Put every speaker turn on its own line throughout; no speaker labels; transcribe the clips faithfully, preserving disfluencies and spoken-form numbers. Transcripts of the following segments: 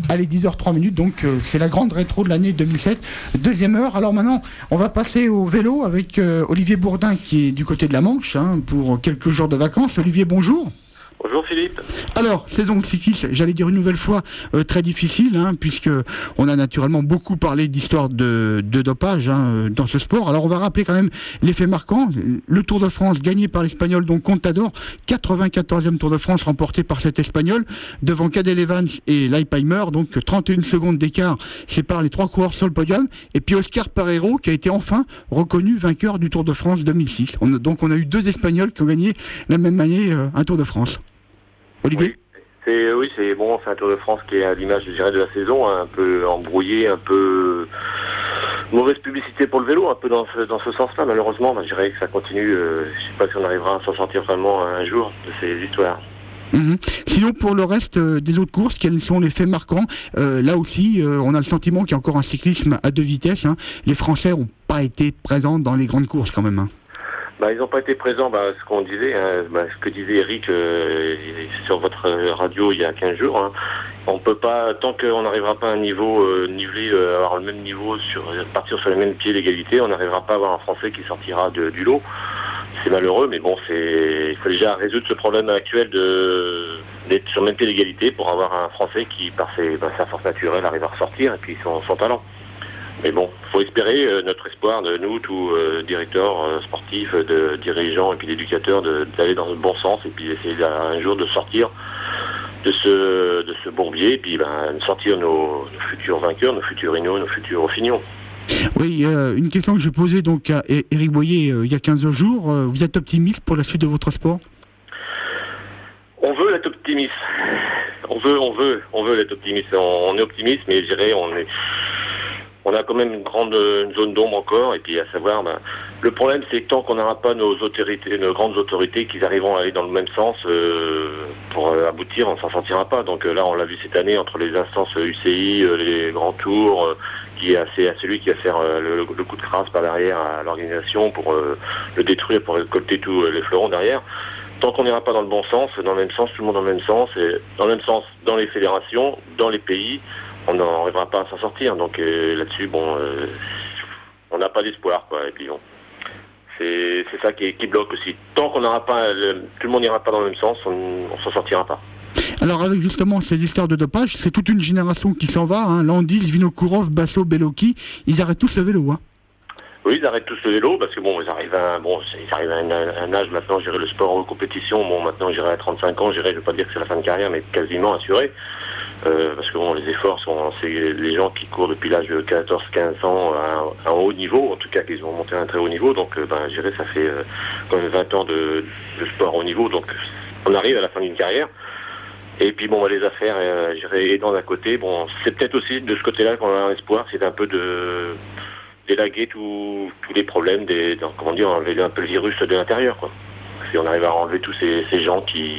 Allez, dix heures trois minutes, donc euh, c'est la grande rétro de l'année deux mille sept. Deuxième heure. Alors maintenant, on va passer au vélo avec euh, Olivier Bourdin qui est du côté de la Manche hein, pour quelques jours de vacances. Olivier, bonjour.
Bonjour Philippe.
Alors, saison cycliste, j'allais dire une nouvelle fois euh, très difficile, hein, puisque on a naturellement beaucoup parlé d'histoire de, de dopage hein, dans ce sport. Alors, on va rappeler quand même l'effet marquant. Le Tour de France gagné par l'Espagnol, donc Contador, quatre-vingt-quatorzième Tour de France remporté par cet Espagnol, devant Cadel Evans et Leipheimer, donc trente et une secondes d'écart séparent les trois coureurs sur le podium. Et puis Oscar Pereiro qui a été enfin reconnu vainqueur du Tour de France deux mille six. On a, donc on a eu deux Espagnols qui ont gagné la même année euh, un Tour de France. Olivier
oui, c'est, oui, c'est bon, c'est un Tour de France qui est à l'image, je dirais, de la saison, hein, un peu embrouillé, un peu mauvaise publicité pour le vélo, un peu dans ce, dans ce sens-là, malheureusement. Ben, je dirais que ça continue, euh, je ne sais pas si on arrivera à s'en sortir vraiment un jour de ces histoires.
Mmh. Sinon, pour le reste euh, des autres courses, quels sont les faits marquants euh, Là aussi, euh, on a le sentiment qu'il y a encore un cyclisme à deux vitesses. Hein. Les Français n'ont pas été présents dans les grandes courses quand même. Hein.
Bah, ils n'ont pas été présents, bah, ce qu'on disait, hein, bah, ce que disait Eric euh, sur votre radio il y a quinze jours. Hein. On peut pas, tant qu'on n'arrivera pas à un niveau euh, nivelé, euh, avoir le même niveau, sur partir sur les mêmes pieds d'égalité, on n'arrivera pas à avoir un Français qui sortira de, du lot. C'est malheureux, mais bon, c'est, il faut déjà résoudre ce problème actuel de d'être sur le même pied d'égalité pour avoir un Français qui, par ses, bah, sa force naturelle, arrive à ressortir et puis son, son talent. Mais bon, il faut espérer, euh, notre espoir de nous, tous euh, directeurs euh, sportifs, de dirigeants et puis d'éducateurs, de, d'aller dans le bon sens et puis essayer un jour de sortir de ce, de ce bourbier et puis ben, de sortir nos, nos futurs vainqueurs, nos futurs Hinault, nos futurs Ophignons.
Oui, euh, une question que je posais donc à Éric Boyer euh, il y a quinze jours. Euh, vous êtes optimiste pour la suite de votre sport ?
On veut être optimiste. On veut, on veut, on veut être optimiste. On, on est optimiste, mais je dirais on est... On a quand même une grande une zone d'ombre encore, et puis à savoir, ben, le problème c'est que tant qu'on n'aura pas nos autorités, nos grandes autorités qui arriveront à aller dans le même sens euh, pour euh, aboutir, on s'en sortira pas. Donc euh, là, on l'a vu cette année entre les instances U C I, euh, les grands tours, euh, qui est assez à celui qui va faire euh, le, le coup de crasse par derrière à l'organisation pour euh, le détruire, pour récolter tous euh, les fleurons derrière. Tant qu'on n'ira pas dans le bon sens, dans le même sens, tout le monde dans le même sens, et dans le même sens dans les fédérations, dans les pays, on n'arrivera pas à s'en sortir. Donc euh, là-dessus, bon, euh, on n'a pas d'espoir, quoi. Et puis bon, c'est, c'est ça qui, qui bloque aussi. Tant qu'on n'aura pas, le, tout le monde n'ira pas dans le même sens, on, on s'en sortira pas.
Alors avec justement ces histoires de dopage, c'est toute une génération qui s'en va. Hein. Landis, Vinokourov, Basso, Bellocchi, ils arrêtent tous le vélo. Hein.
Oui, ils arrêtent tous le vélo parce que bon, ils arrivent à un, bon, ils arrivent à un, un âge maintenant. Gérer le sport en compétition. Bon, maintenant, j'irai à trente-cinq ans. J'irai, je ne veux pas dire que c'est la fin de carrière, mais quasiment assuré. Euh, parce que bon, les efforts sont, c'est les gens qui courent depuis l'âge de quatorze quinze ans à, à un haut niveau, en tout cas qu'ils ont monté à un très haut niveau, donc euh, ben, je dirais ça fait euh, quand même vingt ans de, de sport haut niveau, donc on arrive à la fin d'une carrière. Et puis bon, les affaires, euh, je dirais, aidant d'un côté, bon, c'est peut-être aussi de ce côté-là qu'on a un espoir, c'est un peu de d'élaguer tous tous les problèmes, des, dans, comment dire, enlever un peu le virus de l'intérieur, quoi. Si on arrive à enlever tous ces, ces gens qui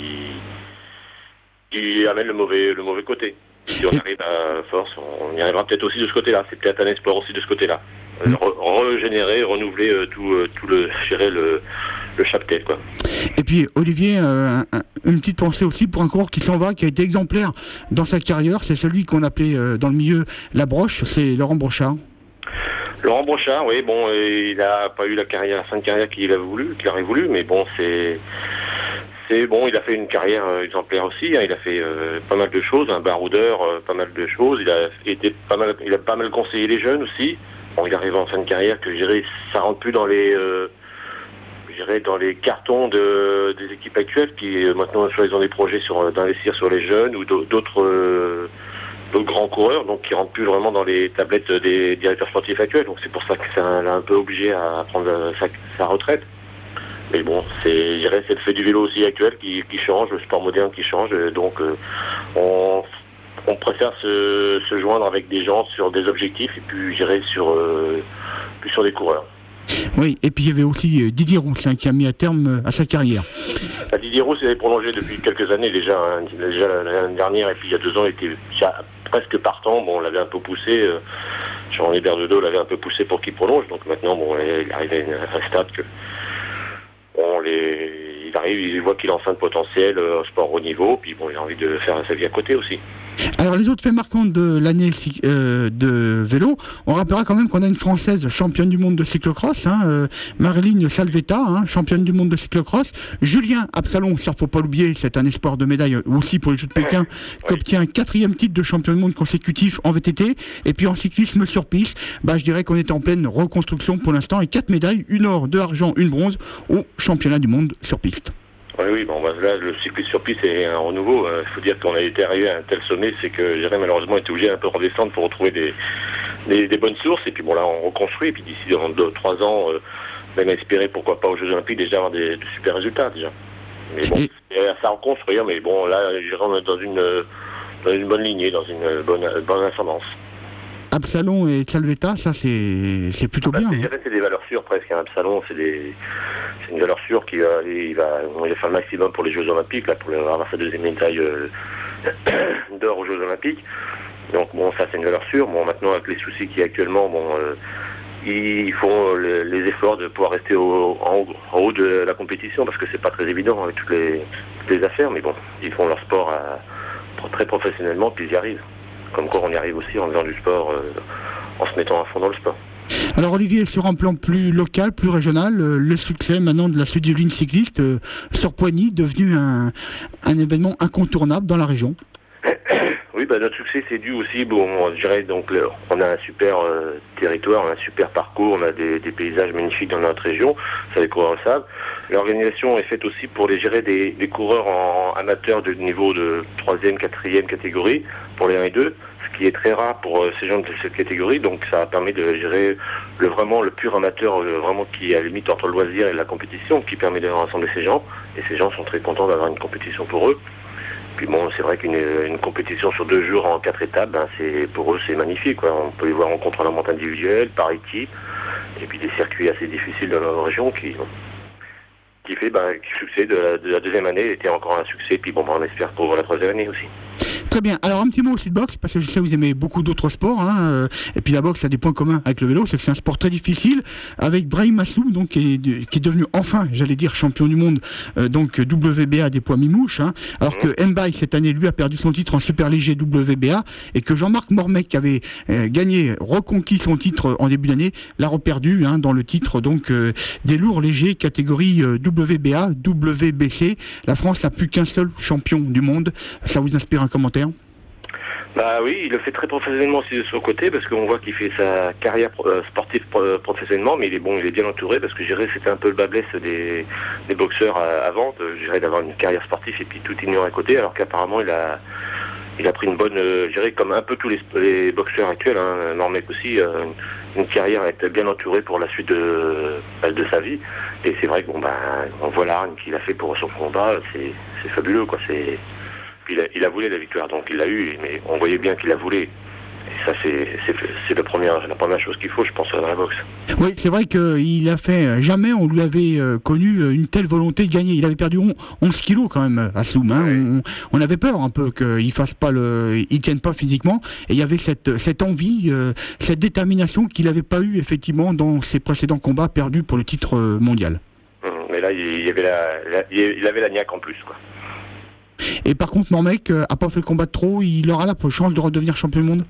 qui amène le mauvais, le mauvais côté. Si on arrive à force, on y arrivera peut-être aussi de ce côté-là. C'est peut-être un espoir aussi de ce côté-là. Euh, re- régénérer, renouveler euh, tout, euh, tout le, gérer le, le chaptel, quoi.
Et puis Olivier, euh, un, une petite pensée aussi pour un coureur qui s'en va, qui a été exemplaire dans sa carrière. C'est celui qu'on appelait euh, dans le milieu la broche, c'est Laurent Brochard.
Laurent Brochard, oui, bon, il n'a pas eu la carrière, la fin de carrière qu'il a voulu, qu'il aurait voulu, mais bon, c'est C'est bon, il a fait une carrière euh, exemplaire aussi. Hein, il a fait euh, pas mal de choses, un baroudeur, euh, pas mal de choses. Il a été pas mal, il a pas mal conseillé les jeunes aussi. Bon, il arrive en fin de carrière que je dirais, ça rentre plus dans les, euh, je dirais, dans les cartons de, des équipes actuelles qui euh, maintenant soit ils ont des projets sur d'investir sur les jeunes ou d'autres euh, d'autres grands coureurs, donc qui rentrent plus vraiment dans les tablettes des directeurs sportifs actuels. Donc c'est pour ça que ça l'a un peu obligé à prendre sa, sa retraite. Mais bon, c'est, je dirais, c'est le fait du vélo aussi actuel qui, qui change, le sport moderne qui change. Donc, euh, on, on préfère se, se joindre avec des gens sur des objectifs et puis, je dirais, sur, euh, plus sur des coureurs.
Oui, et puis il y avait aussi Didier Rousse hein, qui a mis à terme à sa carrière.
À Didier Rousse, il avait prolongé depuis quelques années déjà. Hein, déjà l'année dernière et puis il y a deux ans, il était déjà presque partant. Bon, on l'avait un peu poussé. Euh, Jean-René Berdedeau l'avait un peu poussé pour qu'il prolonge. Donc maintenant, bon, il arrive à un stade que... Bon, les, il arrive, il voit qu'il a enfin de potentiel euh, au sport haut niveau, puis bon, il a envie de faire sa vie à côté aussi.
Alors les autres faits marquants de l'année euh, de vélo, on rappellera quand même qu'on a une Française championne du monde de cyclocross, hein, euh, Marilyn Salvetta, hein, championne du monde de cyclocross. Julien Absalon, ça faut pas l'oublier, c'est un espoir de médaille aussi pour les Jeux de Pékin, oui. qui obtient un quatrième titre de champion du monde consécutif en V T T. Et puis en cyclisme sur piste, bah, je dirais qu'on est en pleine reconstruction pour l'instant et quatre médailles, une or, deux argent, une bronze au championnat du monde sur piste.
Oui, oui, bon, bah, là, le cyclisme sur piste est un renouveau. Il euh, faut dire qu'on a été arrivé à un tel sommet, c'est que Jérémy, malheureusement, était obligé un peu de redescendre pour retrouver des, des, des bonnes sources. Et puis bon, là, on reconstruit. Et puis d'ici dans deux, trois ans, euh, même espérer, pourquoi pas, aux Jeux Olympiques, déjà avoir des, de super résultats, déjà. Mais bon, c'est à ça reconstruire. Mais bon, là, Jérémy est dans une, dans une bonne lignée, dans une bonne, bonne ascendance.
Absalon et Salvetta, ça c'est c'est plutôt
bah,
bien.
C'est, hein. c'est des valeurs sûres presque. Hein. Absalon, c'est des c'est une valeur sûre qui va il va il va faire le maximum pour les Jeux Olympiques là pour avoir sa deuxième médaille euh, d'or aux Jeux Olympiques. Donc bon, ça c'est une valeur sûre. Bon, maintenant avec les soucis qu'il y a actuellement, bon euh, ils font les, les efforts de pouvoir rester au, en, haut, en haut de la compétition parce que c'est pas très évident avec toutes les toutes les affaires. Mais bon, ils font leur sport à, très professionnellement puis ils y arrivent. Comme quoi on y arrive aussi en faisant du sport, euh, en se mettant à fond dans le sport.
Alors Olivier, sur un plan plus local, plus régional, euh, le succès maintenant de la Sud-Yvelines cycliste euh, sur Poigny, devenu un, un événement incontournable dans la région.
Oui, bah, notre succès c'est dû aussi, bon, je dirais, donc le, on a un super euh, territoire, on a un super parcours, on a des, des paysages magnifiques dans notre région, ça les coureurs le savent. L'organisation est faite aussi pour les gérer des, des coureurs en amateurs de niveau de troisième, quatrième catégorie pour les un et deux, ce qui est très rare pour euh, ces gens de cette catégorie, donc ça permet de gérer le vraiment le pur amateur, le, vraiment qui est à la limite entre le loisir et la compétition, qui permet de rassembler ces gens, et ces gens sont très contents d'avoir une compétition pour eux. Puis bon, c'est vrai qu'une une compétition sur deux jours en quatre étapes, ben c'est pour eux c'est magnifique, quoi. On peut les voir en contre-la-montre individuelle, par équipe, et puis des circuits assez difficiles dans notre région qui qui fait ben, le succès de la, de la deuxième année était encore un succès, puis bon ben, on espère pour la troisième année aussi.
Très bien. Alors un petit mot aussi de boxe, parce que je sais que vous aimez beaucoup d'autres sports, hein, et puis la boxe a des points communs avec le vélo, c'est que c'est un sport très difficile, avec Brahim Massoum, donc qui est, qui est devenu enfin, j'allais dire, champion du monde, euh, donc W B A des poids mi-mouche, hein, alors mmh. que Mbaye cette année lui a perdu son titre en super léger W B A, et que Jean-Marc Mormec qui avait euh, gagné, reconquis son titre en début d'année, l'a reperdu hein, dans le titre donc euh, des lourds légers catégorie euh, W B A, W B C. La France n'a plus qu'un seul champion du monde. Ça vous inspire un commentaire?
Bah oui, il le fait très professionnellement aussi de son côté parce qu'on voit qu'il fait sa carrière euh, sportive euh, professionnellement, mais il est bon, il est bien entouré parce que je dirais c'était un peu le bas blesse des, des boxeurs euh, avant, je dirais d'avoir une carrière sportive et puis tout ignoré à côté, alors qu'apparemment il a il a pris une bonne, euh, je dirais comme un peu tous les, les boxeurs actuels, hein, Normec aussi, euh, une carrière à être bien entourée pour la suite de, de sa vie. Et c'est vrai que bon bah on voit l'arme qu'il a fait pour son combat, c'est c'est fabuleux quoi, c'est Il a, il a voulu la victoire, donc il l'a eu, mais on voyait bien qu'il a voulu. Et ça, c'est, c'est, c'est la, première, la première chose qu'il faut, je pense, dans la boxe.
Oui, c'est vrai qu'il a fait... Jamais on lui avait euh, connu une telle volonté de gagner. Il avait perdu onze kilos quand même, Assoum. Hein. Oui. On, on avait peur un peu qu'il fasse pas le... Il tienne pas physiquement. Et il y avait cette, cette envie, euh, cette détermination qu'il n'avait pas eu, effectivement, dans ses précédents combats perdus pour le titre mondial.
Mais là, il, y avait la, la, il avait la niaque en plus, quoi.
Et par contre, Mormec euh, a pas fait le combat de trop, il aura la chance de redevenir champion du monde?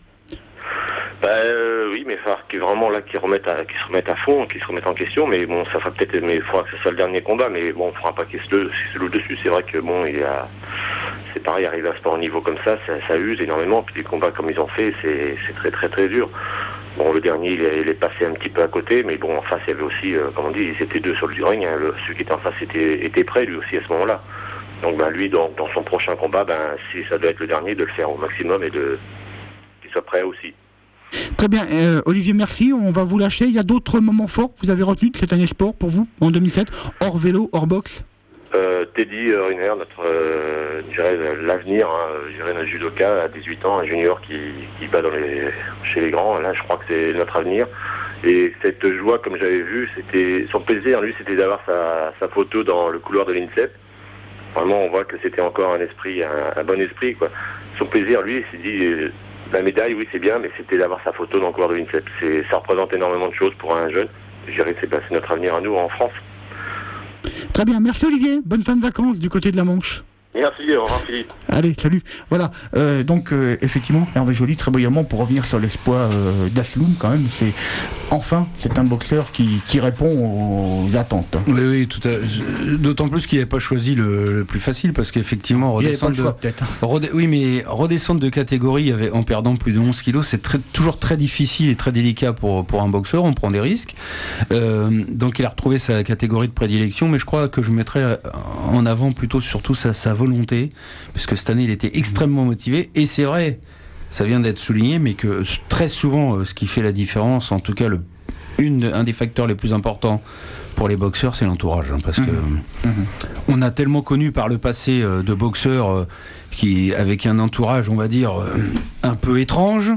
Bah euh, oui, mais il faut qu'il vraiment là, qu'il remette à, qu'il se remette à fond, qu'il se remette en question, mais bon, ça fera peut-être, mais il faudra que ce soit le dernier combat, mais bon, on fera pas qu'il se le, se le dessus, c'est vrai que bon, il a, c'est pareil, arriver à ce sport niveau comme ça, ça, ça use énormément, puis les combats comme ils ont fait, c'est, c'est très très très dur. Bon, le dernier, il est, il est passé un petit peu à côté, mais bon, en face, il y avait aussi, euh, comme on dit, ils étaient deux sur le ring, hein, le, celui qui était en face était, était prêt, lui aussi, à ce moment-là. Donc ben, lui, dans, dans son prochain combat, ben, si ça doit être le dernier, de le faire au maximum et de qu'il soit prêt aussi.
Très bien, euh, Olivier, merci. On va vous lâcher. Il y a d'autres moments forts que vous avez retenus de cette année sport pour vous, en deux mille sept, hors vélo, hors boxe?
euh, Teddy Riner, notre, euh, je dirais, l'avenir, hein, je dirais notre judoka à dix-huit ans, un junior qui, qui bat dans les, chez les grands. Là, je crois que c'est notre avenir. Et cette joie, comme j'avais vu, c'était son plaisir, lui, c'était d'avoir sa, sa photo dans le couloir de l'INSEP. Vraiment, on voit que c'était encore un esprit, un, un bon esprit, quoi. Son plaisir, lui, il s'est dit, euh, la médaille, oui, c'est bien, mais c'était d'avoir sa photo dans le couloir de l'INSEP. C'est, ça représente énormément de choses pour un jeune. Je dirais que c'est, ben, c'est notre avenir à nous, en France.
Très bien, merci Olivier. Bonne fin de vacances du côté de la Manche.
Merci, au revoir Philippe.
Allez, salut. Voilà, euh, donc euh, effectivement, Hervé Joly, très brillamment, pour revenir sur l'espoir euh, d'Asloum quand même, c'est enfin, c'est un boxeur qui, qui répond aux attentes.
Oui, oui, tout à... d'autant plus qu'il n'avait pas choisi le, le plus facile, parce qu'effectivement, redescendre
choix,
de... Rede... Oui, mais redescendre de catégorie avec... en perdant plus de onze kilos, c'est très... toujours très difficile et très délicat pour, pour un boxeur, on prend des risques. Euh, donc il a retrouvé sa catégorie de prédilection, mais je crois que je mettrais en avant plutôt surtout sa, sa volonté, puisque cette année il était extrêmement motivé, et c'est vrai, ça vient d'être souligné, mais que très souvent ce qui fait la différence, en tout cas le, une, un des facteurs les plus importants pour les boxeurs, c'est l'entourage, hein, parce que mmh. Mmh. on a tellement connu par le passé euh, de boxeurs euh, qui, avec un entourage, on va dire, euh, un peu étrange.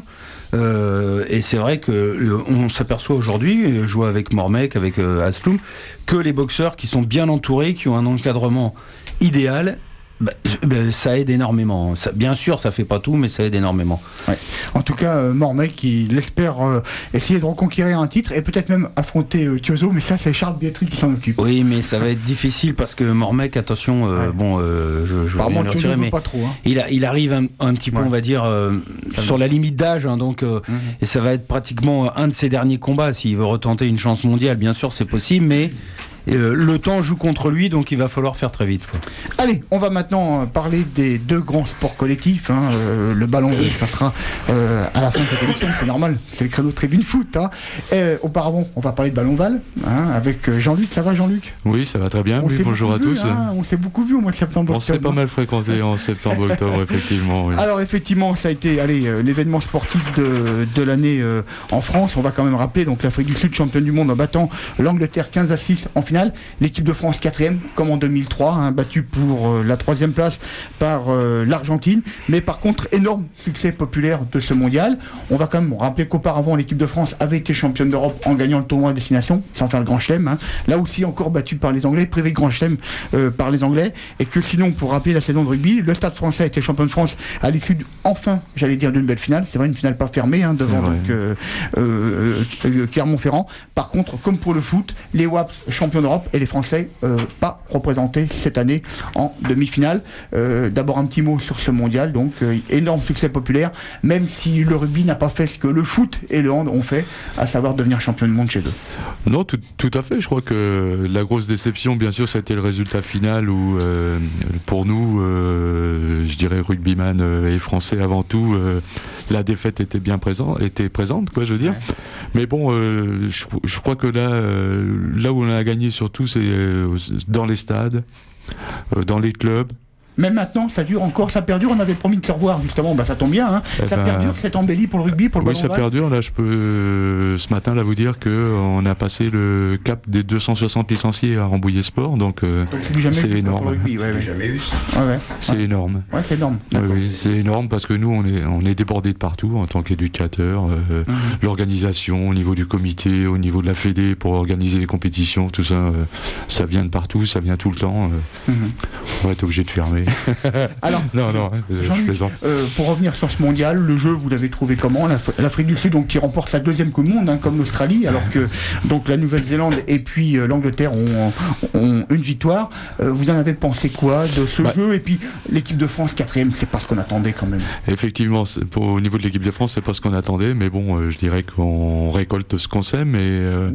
Euh, et c'est vrai que le, on s'aperçoit aujourd'hui, je vois avec Mormec, avec euh, Asloum, que les boxeurs qui sont bien entourés, qui ont un encadrement idéal, bah, bah, ça aide énormément. Ça, bien sûr, ça fait pas tout, mais ça aide énormément.
Ouais. En tout cas, euh, Mormec, il espère euh, essayer de reconquérir un titre et peut-être même affronter euh, Thiozo, mais ça, c'est Charles Bietri qui s'en occupe.
Oui, mais ça va être difficile parce que Mormec, attention, euh, ouais. bon, euh, je, je vais bien le retirer, mais
pas trop, hein.
il, a, il arrive un, un petit peu, ouais. on va dire, euh, sur la limite d'âge, hein, donc, euh, mmh. et ça va être pratiquement un de ses derniers combats. S'il veut retenter une chance mondiale, bien sûr, c'est possible, mais Euh, le temps joue contre lui, donc il va falloir faire très vite, quoi.
Allez, on va maintenant parler des deux grands sports collectifs, hein. euh, le ballon rond, ça sera euh, à la fin de cette émission, c'est normal, c'est le créneau tribune foot, hein. Et, auparavant, on va parler de ballon val, hein, avec Jean-Luc. Ça va, Jean-Luc?
Oui, ça va très bien. Oui, bonjour à
vu,
tous.
Hein, on s'est beaucoup vu au mois de septembre.
On s'est pas mal fréquenté en septembre-octobre, effectivement. Oui.
Alors effectivement, ça a été, allez, euh, l'événement sportif de, de l'année euh, en France. On va quand même rappeler, donc l'Afrique du Sud championne du monde en battant l'Angleterre quinze à six en finale. L'équipe de France quatrième, comme en deux mille trois, hein, battue pour euh, la troisième place par euh, l'Argentine. Mais par contre, énorme succès populaire de ce mondial. On va quand même rappeler qu'auparavant, l'équipe de France avait été championne d'Europe en gagnant le tournoi à destination, sans faire le grand chelem. Hein. Là aussi, encore battue par les Anglais, privé grand chelem euh, par les Anglais. Et que sinon, pour rappeler la saison de rugby, le Stade français a été champion de France à l'issue, enfin, j'allais dire, d'une belle finale. C'est vrai, une finale pas fermée, hein, devant donc, euh, euh, euh, Clermont-Ferrand. Par contre, comme pour le foot, les W A P S champions d'Europe et les Français euh, pas représentés cette année en demi-finale. Euh, d'abord un petit mot sur ce mondial, donc euh, énorme succès populaire, même si le rugby n'a pas fait ce que le foot et le hand ont fait, à savoir devenir champion du monde chez eux.
Non, tout, tout à fait. Je crois que la grosse déception, bien sûr, ça a été le résultat final où, euh, pour nous, euh, je dirais rugbyman et français avant tout, euh, la défaite était bien présente, était présente, quoi, je veux dire. Ouais. Mais bon, euh, je, je crois que là, euh, là où on a gagné surtout, c'est euh, dans les stades, euh, dans les clubs.
Même maintenant, ça dure encore, ça perdure. On avait promis de se revoir, justement. Bah, ça tombe bien, hein.
Eh
ça
ben,
perdure, c'est embelli pour le rugby, pour le
oui,
ballon
ça
val.
perdure. Là, je peux euh, ce matin là vous dire que on a passé le cap des deux cent soixante licenciés à Rambouillet Sport, donc, euh, donc
c'est,
c'est énorme.
Rugby, ouais, ouais.
Jamais vu ça.
Ouais, ouais.
C'est
ouais.
énorme.
Ouais, c'est énorme.
Oui, oui, c'est énorme parce que nous, on est, on est débordés de partout en tant qu'éducateurs. Euh, mmh. L'organisation, au niveau du comité, au niveau de la fédé pour organiser les compétitions, tout ça, euh, ça vient de partout, ça vient tout le temps. Euh, mmh. On va être obligé de fermer.
Alors,
non, non, je plaisante.
Euh, pour revenir sur ce mondial, le jeu, vous l'avez trouvé comment? L'Afrique du Sud, donc, qui remporte sa deuxième Coupe du Monde, hein, comme l'Australie, alors que donc la Nouvelle-Zélande et puis euh, l'Angleterre ont, ont une victoire. Euh, vous en avez pensé quoi de ce bah, jeu? Et puis l'équipe de France quatrième, c'est pas ce qu'on attendait quand même.
Effectivement, pour, au niveau de l'équipe de France, c'est pas ce qu'on attendait, mais bon, euh, je dirais qu'on récolte ce qu'on sème, et euh,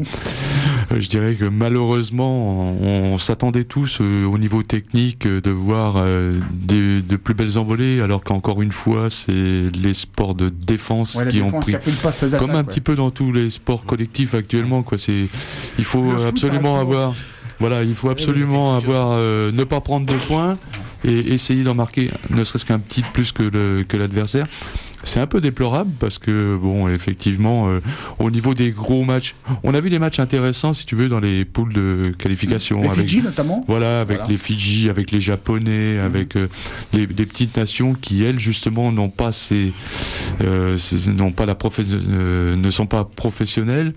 je dirais que malheureusement, on, on s'attendait tous euh, au niveau technique euh, de voir euh, Des, de plus belles envolées, alors qu'encore une fois c'est les sports de défense ouais, qui défense ont pris, qui attaques, comme un ouais. petit peu dans tous les sports collectifs actuellement, quoi. C'est, il faut le absolument foot, avoir voilà il faut absolument avoir euh, ne pas prendre de points et essayer d'en marquer ne serait-ce qu'un petit plus que, le, que l'adversaire. C'est un peu déplorable parce que, bon, effectivement, euh, au niveau des gros matchs, on a vu des matchs intéressants, si tu veux, dans les poules de qualification.
Les
avec,
Fidji, notamment.
Voilà, avec
voilà.
les Fidji, avec les Japonais, mmh. avec euh, les, les petites nations qui, elles, justement, n'ont pas ces, euh, ces n'ont pas la professe, euh, ne sont pas professionnelles.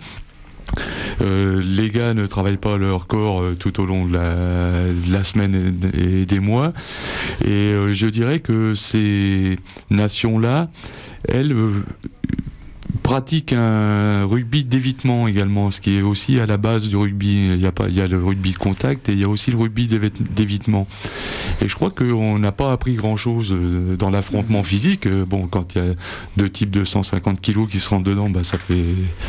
Euh, les gars ne travaillent pas leur corps euh, tout au long de la, de la semaine et, et des mois, et euh, je dirais que ces nations-là, elles euh, pratique un rugby d'évitement également, ce qui est aussi à la base du rugby. Il y a pas, il y a le rugby de contact et il y a aussi le rugby d'évitement. Et je crois qu'on n'a pas appris grand-chose dans l'affrontement physique. Bon, quand il y a deux types de cent cinquante kilos qui se rentrent dedans, bah ça fait,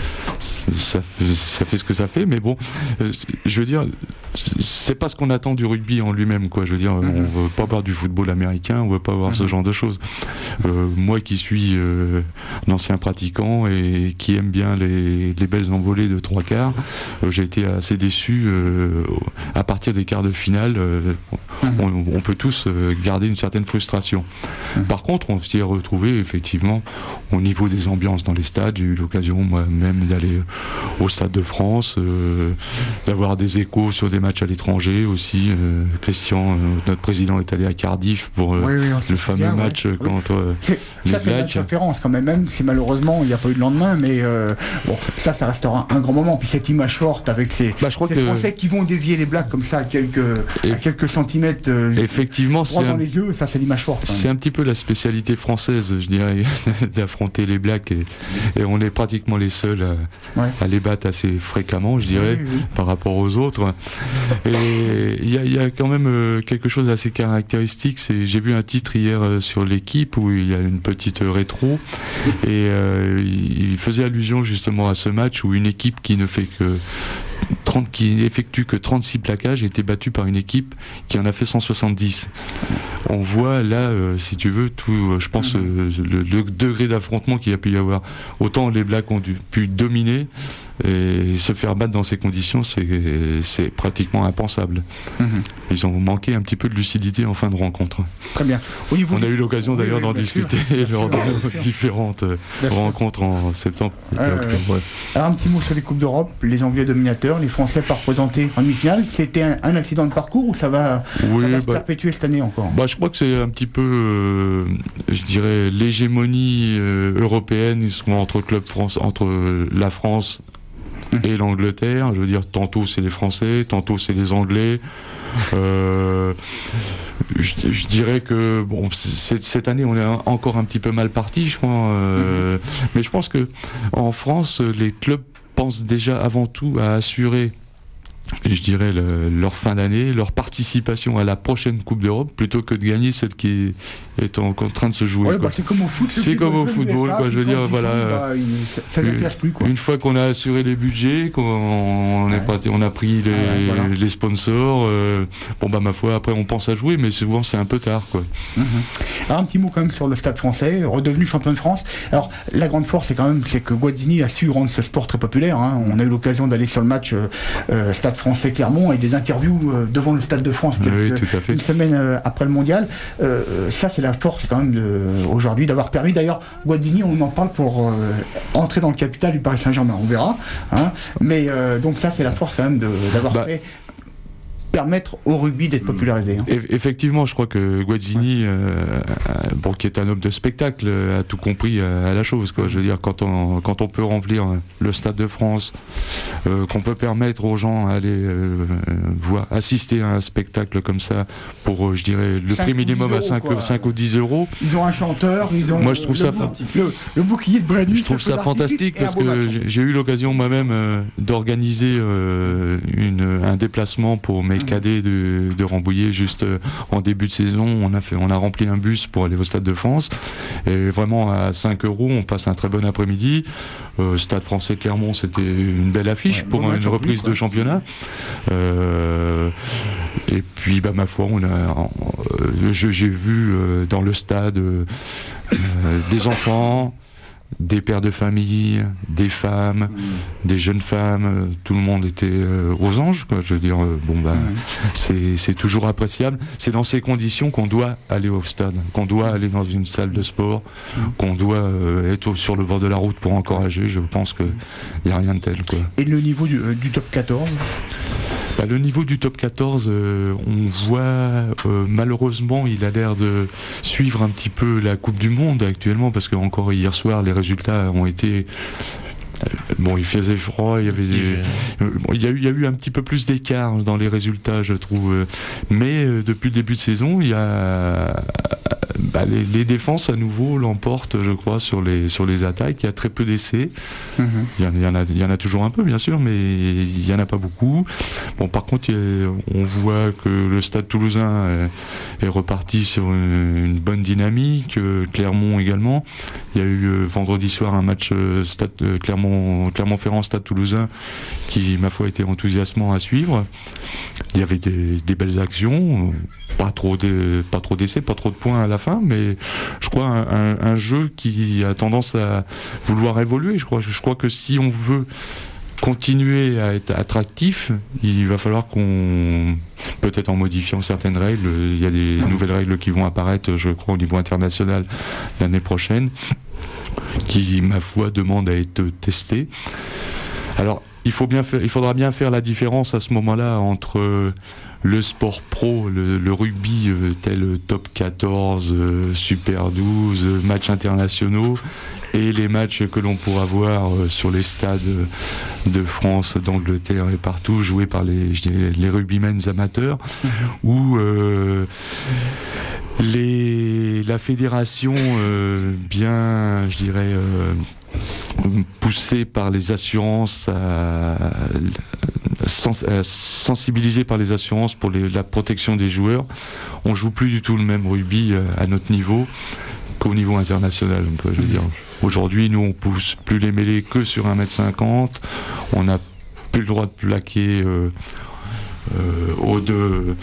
ça fait, ça fait ce que ça fait. Mais bon, je veux dire, c'est pas ce qu'on attend du rugby en lui-même, quoi. Je veux dire, on veut pas voir du football américain, on veut pas voir ce genre de choses. Euh, moi qui suis euh, un ancien pratiquant et qui aime bien les, les belles envolées de trois quarts, euh, j'ai été assez déçu euh, à partir des quarts de finale. Euh, on, on peut tous euh, garder une certaine frustration. Par contre, on s'y est retrouvé effectivement au niveau des ambiances dans les stades. J'ai eu l'occasion moi-même d'aller au Stade de France, euh, d'avoir des échos sur des matchs à l'étranger aussi. Euh, Christian, euh, notre président, est allé à Cardiff pour euh, oui, oui, le fameux bien, match ouais. contre euh, les
Ça, c'est une référence quand même, même si malheureusement il n'y a pas eu de lendemain, mais euh, bon, ça, ça restera un grand moment. Puis cette image forte avec ces, bah, ces que... Français qui vont dévier les Blacks comme ça à quelques, Et... à quelques centimètres euh,
effectivement,
droit dans
un...
les yeux, ça c'est l'image forte.
C'est un petit peu la spécialité française, je dirais, d'affronter les Blacks et, et on est pratiquement les seuls à, ouais. à les battre assez fréquemment, je dirais, oui, oui. par rapport aux autres. Et il y, y a quand même euh, quelque chose d'assez caractéristique. C'est, j'ai vu un titre hier euh, sur l'équipe où il y a une petite rétro et euh, il faisait allusion justement à ce match où une équipe qui ne fait que trente, qui effectue que trente-six plaquages a été battue par une équipe qui en a fait cent soixante-dix. On voit là, euh, si tu veux, tout, euh, je pense, euh, le, le degré d'affrontement qu'il y a pu y avoir. Autant les Blacks ont dû, pu dominer et se faire battre dans ces conditions, c'est, c'est pratiquement impensable. Mm-hmm. Ils ont manqué un petit peu de lucidité en fin de rencontre.
Très bien. Au niveau
On a eu l'occasion d'ailleurs oui, oui, d'en discuter sûr, lors de nos différentes bien rencontres sûr. en septembre.
Euh, octobre, ouais. Alors un petit mot sur les Coupes d'Europe, les Anglais dominateurs, les Français pas représentés en demi-finale. C'était un, un accident de parcours ou ça va, oui, ça va bah, se perpétuer cette année encore?
Bah, je crois que c'est un petit peu, euh, je dirais, l'hégémonie euh, européenne entre clubs France, entre la France et l'Angleterre. Je veux dire, tantôt c'est les Français, tantôt c'est les Anglais. Euh, je, je dirais que bon, c'est, cette année on est encore un petit peu mal parti, je crois. Euh, mm-hmm. Mais je pense que en France, les clubs pensent déjà avant tout à assurer, et je dirais le, leur fin d'année, leur participation à la prochaine Coupe d'Europe, plutôt que de gagner celle qui est en, en train de se jouer.
Ouais, bah c'est comme au foot.
C'est comme au football, quoi. Je veux dire, voilà.
Bah, il, ça ne casse plus, quoi.
Une fois qu'on a assuré les budgets, qu'on ouais. est parti, on a pris les, ah ouais, voilà. les sponsors. Euh, bon bah ma foi, après on pense à jouer, mais souvent c'est un peu tard, quoi.
Mm-hmm. Alors un petit mot quand même sur le Stade Français, redevenu champion de France. Alors la grande force, c'est quand même c'est que Guazzini a su rendre ce sport très populaire. Hein. On a eu l'occasion d'aller sur le match euh, euh, Stade Français Clermont et des interviews euh, devant le Stade de France quelques, oui, une semaine euh, après le mondial. Euh, ça c'est la force quand même de, aujourd'hui d'avoir permis, d'ailleurs Guazzini on en parle pour euh, entrer dans le capital du Paris Saint-Germain, on verra hein. Mais euh, donc ça c'est la force quand même de, d'avoir bah. fait permettre au rugby d'être popularisé. Hein.
Effectivement, je crois que Guazzini, euh, bon, qui est un homme de spectacle, a tout compris à, à la chose, quoi. Je veux dire, quand on, quand on peut remplir le Stade de France, euh, qu'on peut permettre aux gens d'aller euh, voir, assister à un spectacle comme ça, pour, euh, je dirais, le prix minimum à cinq, cinq ou dix euros.
Ils ont un chanteur, ils ont
moi, je trouve
le,
ça
bou- le, le bouclier de Brady.
Je trouve ça fantastique parce que match. j'ai eu l'occasion moi-même euh, d'organiser euh, une, un déplacement pour mes cadet de, de Rambouillet juste euh, en début de saison. On a fait, on a rempli un bus pour aller au Stade de France et vraiment à cinq euros on passe un très bon après-midi. euh, Stade Français Clermont, c'était une belle affiche ouais, pour bon une reprise plus, de championnat. euh, et puis bah ma foi on a euh, je, j'ai vu euh, dans le stade euh, des enfants, des pères de famille, des femmes, mmh. des jeunes femmes, euh, tout le monde était euh, aux anges, quoi. Je veux dire, euh, bon bah, mmh. c'est, c'est toujours appréciable. C'est dans ces conditions qu'on doit aller au stade, qu'on doit aller dans une salle de sport, mmh. qu'on doit euh, être sur le bord de la route pour encourager. Je pense qu'il n'y a rien de tel, quoi.
Et le niveau du, euh, du top quatorze?
Bah, le niveau du top quatorze, euh, on voit euh, malheureusement il a l'air de suivre un petit peu la Coupe du Monde actuellement, parce que encore hier soir les résultats ont été euh, bon, il faisait froid, il y avait des, euh, bon, il y a eu il y a eu un petit peu plus d'écart dans les résultats, je trouve, mais euh, depuis le début de saison il y a bah, les, les défenses à nouveau l'emportent, je crois, sur les, sur les attaques. Il y a très peu d'essais. Mm-hmm. Il, y en, il, y en a, il y en a toujours un peu, bien sûr, mais il n'y en a pas beaucoup. Bon, par contre, il y a, on voit que le Stade Toulousain est, est reparti sur une, une bonne dynamique. Clermont également. Il y a eu euh, vendredi soir un match euh, Stade, euh, Clermont, Clermont-Ferrand, Stade Toulousain, qui, ma foi, était enthousiasmant à suivre. Il y avait des, des belles actions, pas trop, de, pas trop d'essais, pas trop de points à la fin, mais je crois un, un, un jeu qui a tendance à vouloir évoluer. Je crois, je crois que si on veut continuer à être attractif, il va falloir qu'on, peut-être en modifiant certaines règles, il y a des nouvelles règles qui vont apparaître, je crois, au niveau international l'année prochaine, qui, ma foi, demandent à être testées. Alors, il faut bien faire, il faudra bien faire la différence à ce moment-là entre le sport pro, le, le rugby euh, tel top quatorze, euh, super douze, euh, matchs internationaux, et les matchs que l'on pourra voir euh, sur les stades de France, d'Angleterre et partout, joués par les, je dirais, les rugbymen amateurs, mmh. où euh, les, la fédération euh, bien, je dirais, euh, poussée par les assurances, à, sens, à, sensibilisée par les assurances pour les, la protection des joueurs, on joue plus du tout le même rugby à notre niveau qu'au niveau international. Je veux dire. Aujourd'hui, nous, on pousse plus les mêlées que sur un mètre cinquante. On n'a plus le droit de plaquer euh, euh, au de...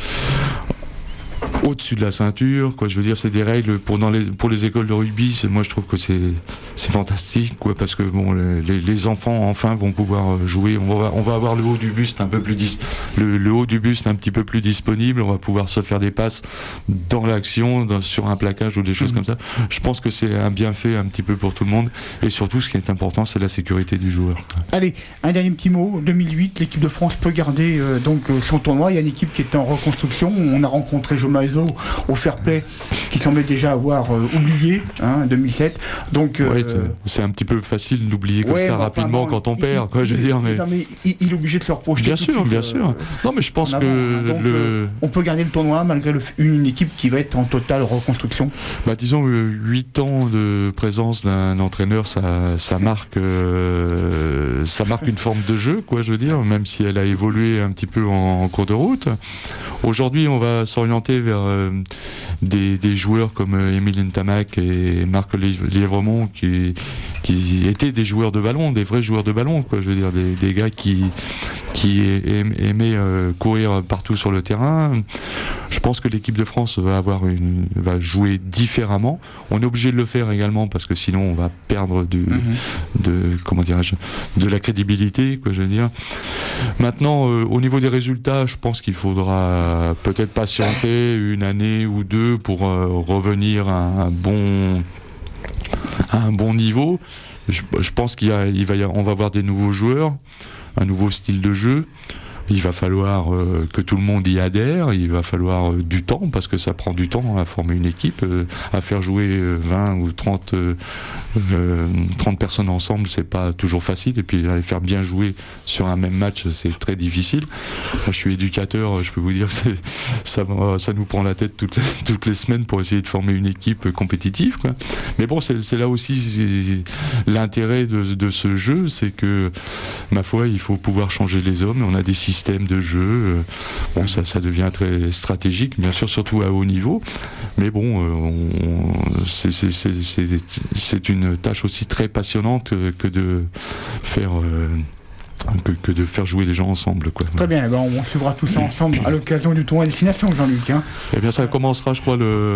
au-dessus de la ceinture, quoi. Je veux dire, c'est des règles pour dans les pour les écoles de rugby. C'est, moi, je trouve que c'est c'est fantastique, quoi, parce que bon, les, les enfants enfin vont pouvoir jouer. On va on va avoir le haut du buste un peu plus dis, le, le haut du buste un petit peu plus disponible. On va pouvoir se faire des passes dans l'action, dans, sur un plaquage ou des choses mmh. comme ça. Je pense que c'est un bienfait un petit peu pour tout le monde. Et surtout, ce qui est important, c'est la sécurité du joueur.
Allez, un dernier petit mot. deux mille huit, l'équipe de France peut garder euh, donc son tournoi. Il y a une équipe qui était en reconstruction. On a rencontré Jomaïso au fair play, qui semblait déjà avoir euh, oublié, hein, deux mille sept. Donc, euh,
ouais, c'est, c'est un petit peu facile d'oublier comme ouais, ça rapidement enfin, quand on il, perd, quoi, il, je veux dire. Mais...
Non, mais il, il est obligé de se reprojeter.
Bien sûr, bien euh, sûr. Non, mais je pense
avant,
que
donc,
le...
euh, on peut gagner le tournoi malgré le, une équipe qui va être en totale reconstruction.
Bah, disons, huit ans de présence d'un entraîneur, ça, ça marque, euh, ça marque une forme de jeu, quoi, je veux dire, même si elle a évolué un petit peu en, en cours de route. Aujourd'hui, on va s'orienter vers euh, des, des joueurs comme euh, Émile Ntamak et Marc Lièvremont qui, qui étaient des joueurs de ballon, des vrais joueurs de ballon, quoi. Je veux dire, des, des gars qui, qui aimaient euh, courir partout sur le terrain. Je pense que l'équipe de France va avoir une, va jouer différemment. On est obligé de le faire également parce que sinon on va perdre du, mm-hmm. de, comment dirais-je, de la crédibilité, quoi, je veux dire. Maintenant, euh, au niveau des résultats, je pense qu'il faudra peut-être patienter une année ou deux pour euh, revenir à un bon, à un bon niveau. Je, je pense qu'il y a, il va y a, on va avoir des nouveaux joueurs, un nouveau style de jeu. Il va falloir euh, que tout le monde y adhère, il va falloir euh, du temps, parce que ça prend du temps à former une équipe, euh, à faire jouer euh, vingt ou trente, euh, euh, trente personnes ensemble, c'est pas toujours facile, et puis les faire bien jouer sur un même match, c'est très difficile. Moi, je suis éducateur, je peux vous dire que c'est, ça, ça nous prend la tête toutes les, toutes les semaines pour essayer de former une équipe compétitive, quoi. Mais bon, c'est, c'est là aussi c'est l'intérêt de, de ce jeu, c'est que, ma foi, il faut pouvoir changer les hommes, on a des systèmes de jeu, bon, ça, ça devient très stratégique, bien sûr, surtout à haut niveau, mais bon, on, c'est, c'est, c'est, c'est, c'est une tâche aussi très passionnante que de faire euh, Que, que de faire jouer les gens ensemble, quoi.
Très bien, ben on suivra tout ça ensemble à l'occasion du tournoi Destination, Jean-Luc. Hein.
Eh bien, ça commencera, je crois, le,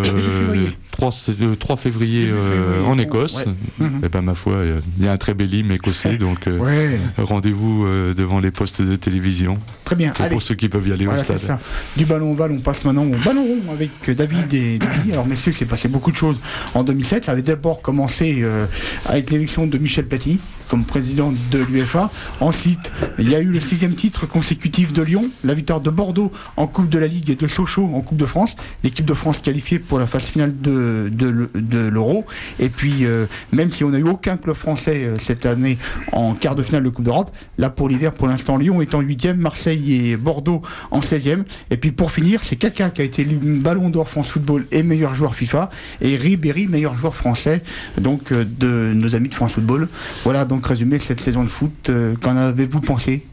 le trois février euh, en Écosse. Ouais. Mm-hmm. Et ben, ma foi, il y a un très bel hymne écossais, donc euh, ouais. rendez-vous euh, devant les postes de télévision.
Très bien.
C'est pour ceux qui peuvent y aller voilà, au stade.
C'est ça. Du ballon ovale, on passe maintenant au ballon rond avec David et Billy. Alors, messieurs, il s'est passé beaucoup de choses en deux mille sept. Ça avait d'abord commencé euh, avec l'élection de Michel Platini comme président de l'U F A. Ensuite, il y a eu le sixième titre consécutif de Lyon, la victoire de Bordeaux en Coupe de la Ligue et de Sochaux en Coupe de France. L'équipe de France qualifiée pour la phase finale de, de, de l'Euro. Et puis, euh, même si on n'a eu aucun club français euh, cette année en quart de finale de Coupe d'Europe, là pour l'hiver, pour l'instant, Lyon est en huitième, Marseille et Bordeaux en seizième. Et puis pour finir, c'est Kaka qui a été élu Ballon d'Or France Football et meilleur joueur FIFA, et Ribéry meilleur joueur français, donc euh, de nos amis de France Football. Voilà donc résumé cette saison de foot. Euh, qu'en avez-vous pensé?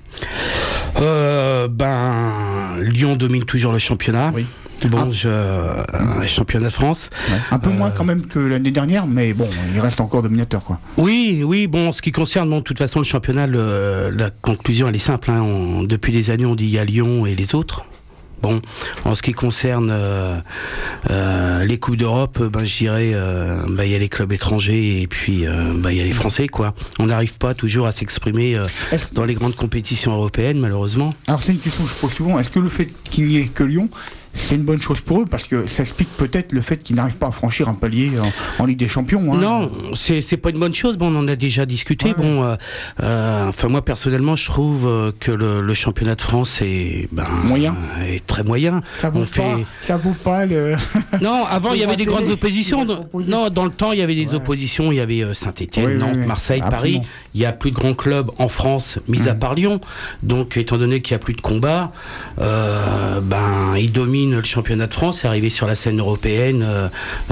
euh, Ben Lyon domine toujours le championnat.
Oui.
Bon,
ah.
je, euh, championnat de France.
Ouais. Un peu
euh,
moins quand même que l'année dernière, mais bon, il reste encore dominateur, quoi.
Oui, oui. Bon, en ce qui concerne, bon, de toute façon, le championnat, le, la conclusion, elle est simple. Hein. On, depuis des années, on dit il y a Lyon et les autres. Bon, en ce qui concerne euh, euh, les coupes d'Europe, ben je dirais, euh, ben il y a les clubs étrangers et puis euh, ben il y a les Français, quoi. On n'arrive pas toujours à s'exprimer euh, dans les grandes compétitions européennes, malheureusement.
Alors c'est une question que je pose souvent. Est-ce que le fait qu'il n'y ait que Lyon, c'est une bonne chose pour eux, parce que ça explique peut-être le fait qu'ils n'arrivent pas à franchir un palier en, en Ligue des Champions. Hein.
Non, c'est c'est pas une bonne chose. Bon, on en a déjà discuté. Ouais, bon, euh, euh, enfin moi personnellement, je trouve euh, que le, le championnat de France est ben,
moyen,
euh, est très moyen.
Ça vaut
on
pas.
Fait...
Ça vaut pas le.
Non, avant il y avait des grandes oppositions. Non, dans le temps il y avait des ouais. oppositions. Il y avait Saint-Étienne, oui, Nantes, oui, oui. Marseille, Absolument. Paris. Il y a plus de grands clubs en France, mis mmh. à part Lyon. Donc, étant donné qu'il y a plus de combats, euh, ben ils dominent le championnat de France. France est arrivé sur la scène européenne, euh,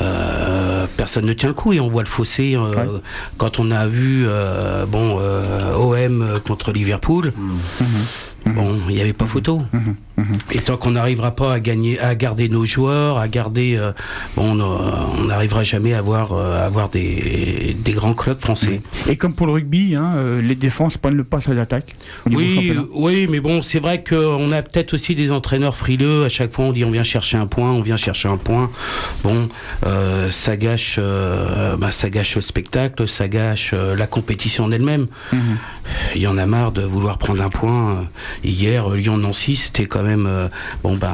euh, personne ne tient le coup et on voit le fossé euh, ouais. quand on a vu euh, bon euh, O M contre Liverpool. Mmh. Bon, il n'y avait pas photo. Mmh, mmh. Et tant qu'on n'arrivera pas à gagner, à garder nos joueurs, à garder, euh, bon, on n'arrivera jamais à avoir, euh, à avoir des, des grands clubs français.
Et comme pour le rugby, hein, euh, les défenses prennent le pas sur les attaques.
Oui, oui, mais bon, c'est vrai qu'on a peut-être aussi des entraîneurs frileux. À chaque fois, on dit on vient chercher un point, on vient chercher un point. Bon, euh, ça gâche, euh, bah, ça gâche le spectacle, ça gâche euh, la compétition en elle-même. Mmh. Il y en a marre de vouloir prendre un point. Hier, Lyon-Nancy, c'était quand même euh, bon ben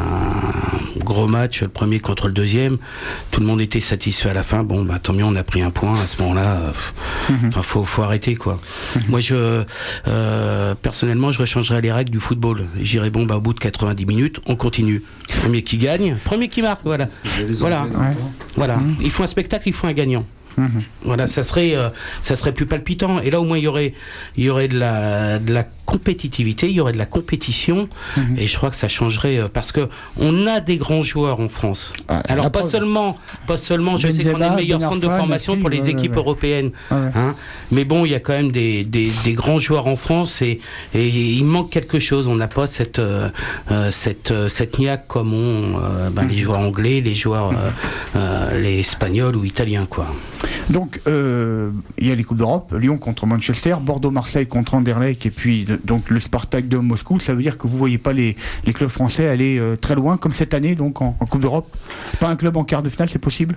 gros match, le premier contre le deuxième. Tout le monde était satisfait à la fin. Bon ben tant mieux, on a pris un point à ce moment-là. Enfin, mm-hmm. faut faut arrêter quoi. Mm-hmm. Moi, je euh, personnellement, je rechangerais les règles du football. J'irais bon ben au bout de quatre-vingt-dix minutes, on continue. Premier qui gagne, premier qui marque. Voilà, voilà, ouais. voilà. Mm-hmm. Il faut un spectacle, il faut un gagnant. Mmh. Voilà, ça serait, euh, ça serait plus palpitant. Et là, au moins, il y aurait, il y aurait de la, de la compétitivité, il y aurait de la compétition. Mmh. Et je crois que ça changerait euh, parce que on a des grands joueurs en France. Ah, Alors pas seulement, pas seulement. Je Benzema, sais qu'on est le meilleur centre de formation pour les ouais, équipes ouais. européennes. Ouais. Hein, mais bon, il y a quand même des, des, des grands joueurs en France et, et il manque quelque chose. On n'a pas cette, euh, cette, cette niaque comme ont euh, ben, mmh. les joueurs anglais, les joueurs, euh, euh, les espagnols ou italiens, quoi.
Donc, euh, il y a les Coupes d'Europe, Lyon contre Manchester, Bordeaux-Marseille contre Anderlecht, et puis de, donc le Spartak de Moscou. Ça veut dire que vous ne voyez pas les, les clubs français aller euh, très loin, comme cette année, donc en, en Coupe d'Europe. Pas un club en quart de finale, c'est possible?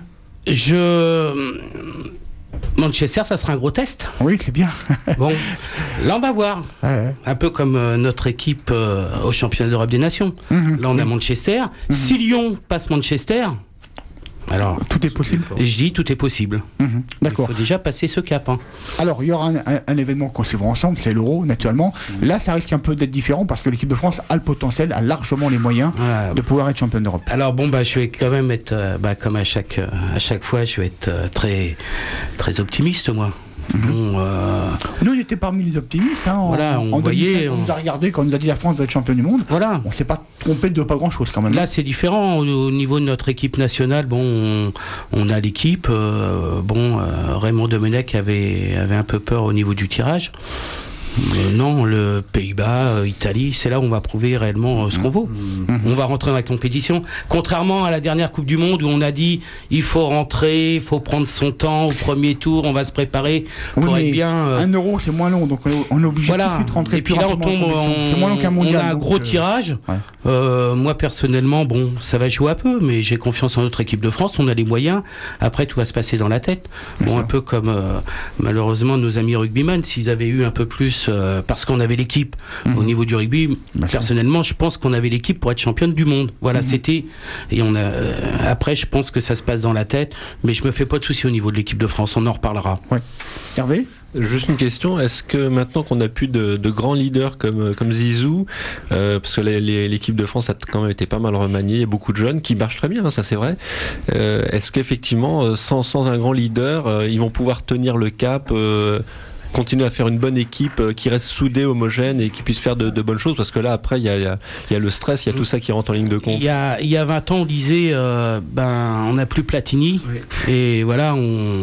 Je... Manchester, ça sera un gros test.
Oui, c'est bien.
Bon, là, on va voir.
Ah ouais. Un
peu comme euh, notre équipe euh, au championnat d'Europe des Nations. Mmh, là, on mmh. a Manchester. Mmh. Si Lyon passe Manchester... Alors,
tout est possible.
Je dis tout est possible. Mmh,
d'accord.
Il faut déjà passer ce cap. Hein.
Alors, il y aura un, un, un événement qu'on suivra ensemble, c'est l'Euro, naturellement. Mmh. Là, ça risque un peu d'être différent parce que l'équipe de France a le potentiel, a largement les moyens ah, de pouvoir être championne d'Europe.
Alors, bon, bah, je vais quand même être, euh, bah, comme à chaque, euh, à chaque fois, je vais être euh, très, très optimiste, moi. Mmh. Bon, euh...
Nous, on était parmi les optimistes. Hein,
voilà,
en,
on
en
voyait.
On nous a regardé quand on nous a dit la France va être championne du monde.
Voilà.
On s'est pas trompé de pas grand-chose quand même.
Là, c'est différent. Au, au niveau de notre équipe nationale, bon, on, on a l'équipe. Euh, bon, euh, Raymond Domenech avait, avait un peu peur au niveau du tirage. Euh, non, le Pays-Bas, euh, Italie, c'est là où on va prouver réellement euh, ce qu'on vaut. Mmh. On va rentrer dans la compétition. Contrairement à la dernière Coupe du Monde où on a dit il faut rentrer, il faut prendre son temps au premier tour, on va se préparer pour
oui,
être bien.
Euh... Un euro, c'est moins long, donc on est obligé
voilà.
de rentrer.
Et puis là, on tombe, on, moins long qu'un mondial, on a un gros euh... tirage. Ouais. Euh, moi, personnellement, bon, ça va jouer un peu, mais j'ai confiance en notre équipe de France. On a les moyens. Après, tout va se passer dans la tête. Bien bon, sûr. Un peu comme euh, malheureusement nos amis rugbyman, s'ils avaient eu un peu plus euh, parce qu'on avait l'équipe. Mmh. Au niveau du rugby, Merci. personnellement, je pense qu'on avait l'équipe pour être championne du monde. Voilà, mmh. c'était. Et on a. Euh, après, je pense que ça se passe dans la tête, mais je me fais pas de soucis au niveau de l'équipe de France. On en reparlera.
Ouais. Hervé ?
Juste une question, est-ce que maintenant qu'on n'a plus de, de grands leaders comme, comme Zizou, euh, parce que les, les, l'équipe de France a quand même été pas mal remaniée, il y a beaucoup de jeunes qui marchent très bien, hein, ça c'est vrai, euh, est-ce qu'effectivement, sans, sans un grand leader, euh, ils vont pouvoir tenir le cap, euh, continuer à faire une bonne équipe euh, qui reste soudée, homogène et qui puisse faire de, de bonnes choses, parce que là après il y a, y, a, y a le stress, il y a tout ça qui rentre en ligne de compte.
Il y a, il y a vingt ans on disait euh, ben on n'a plus Platini, oui. et voilà on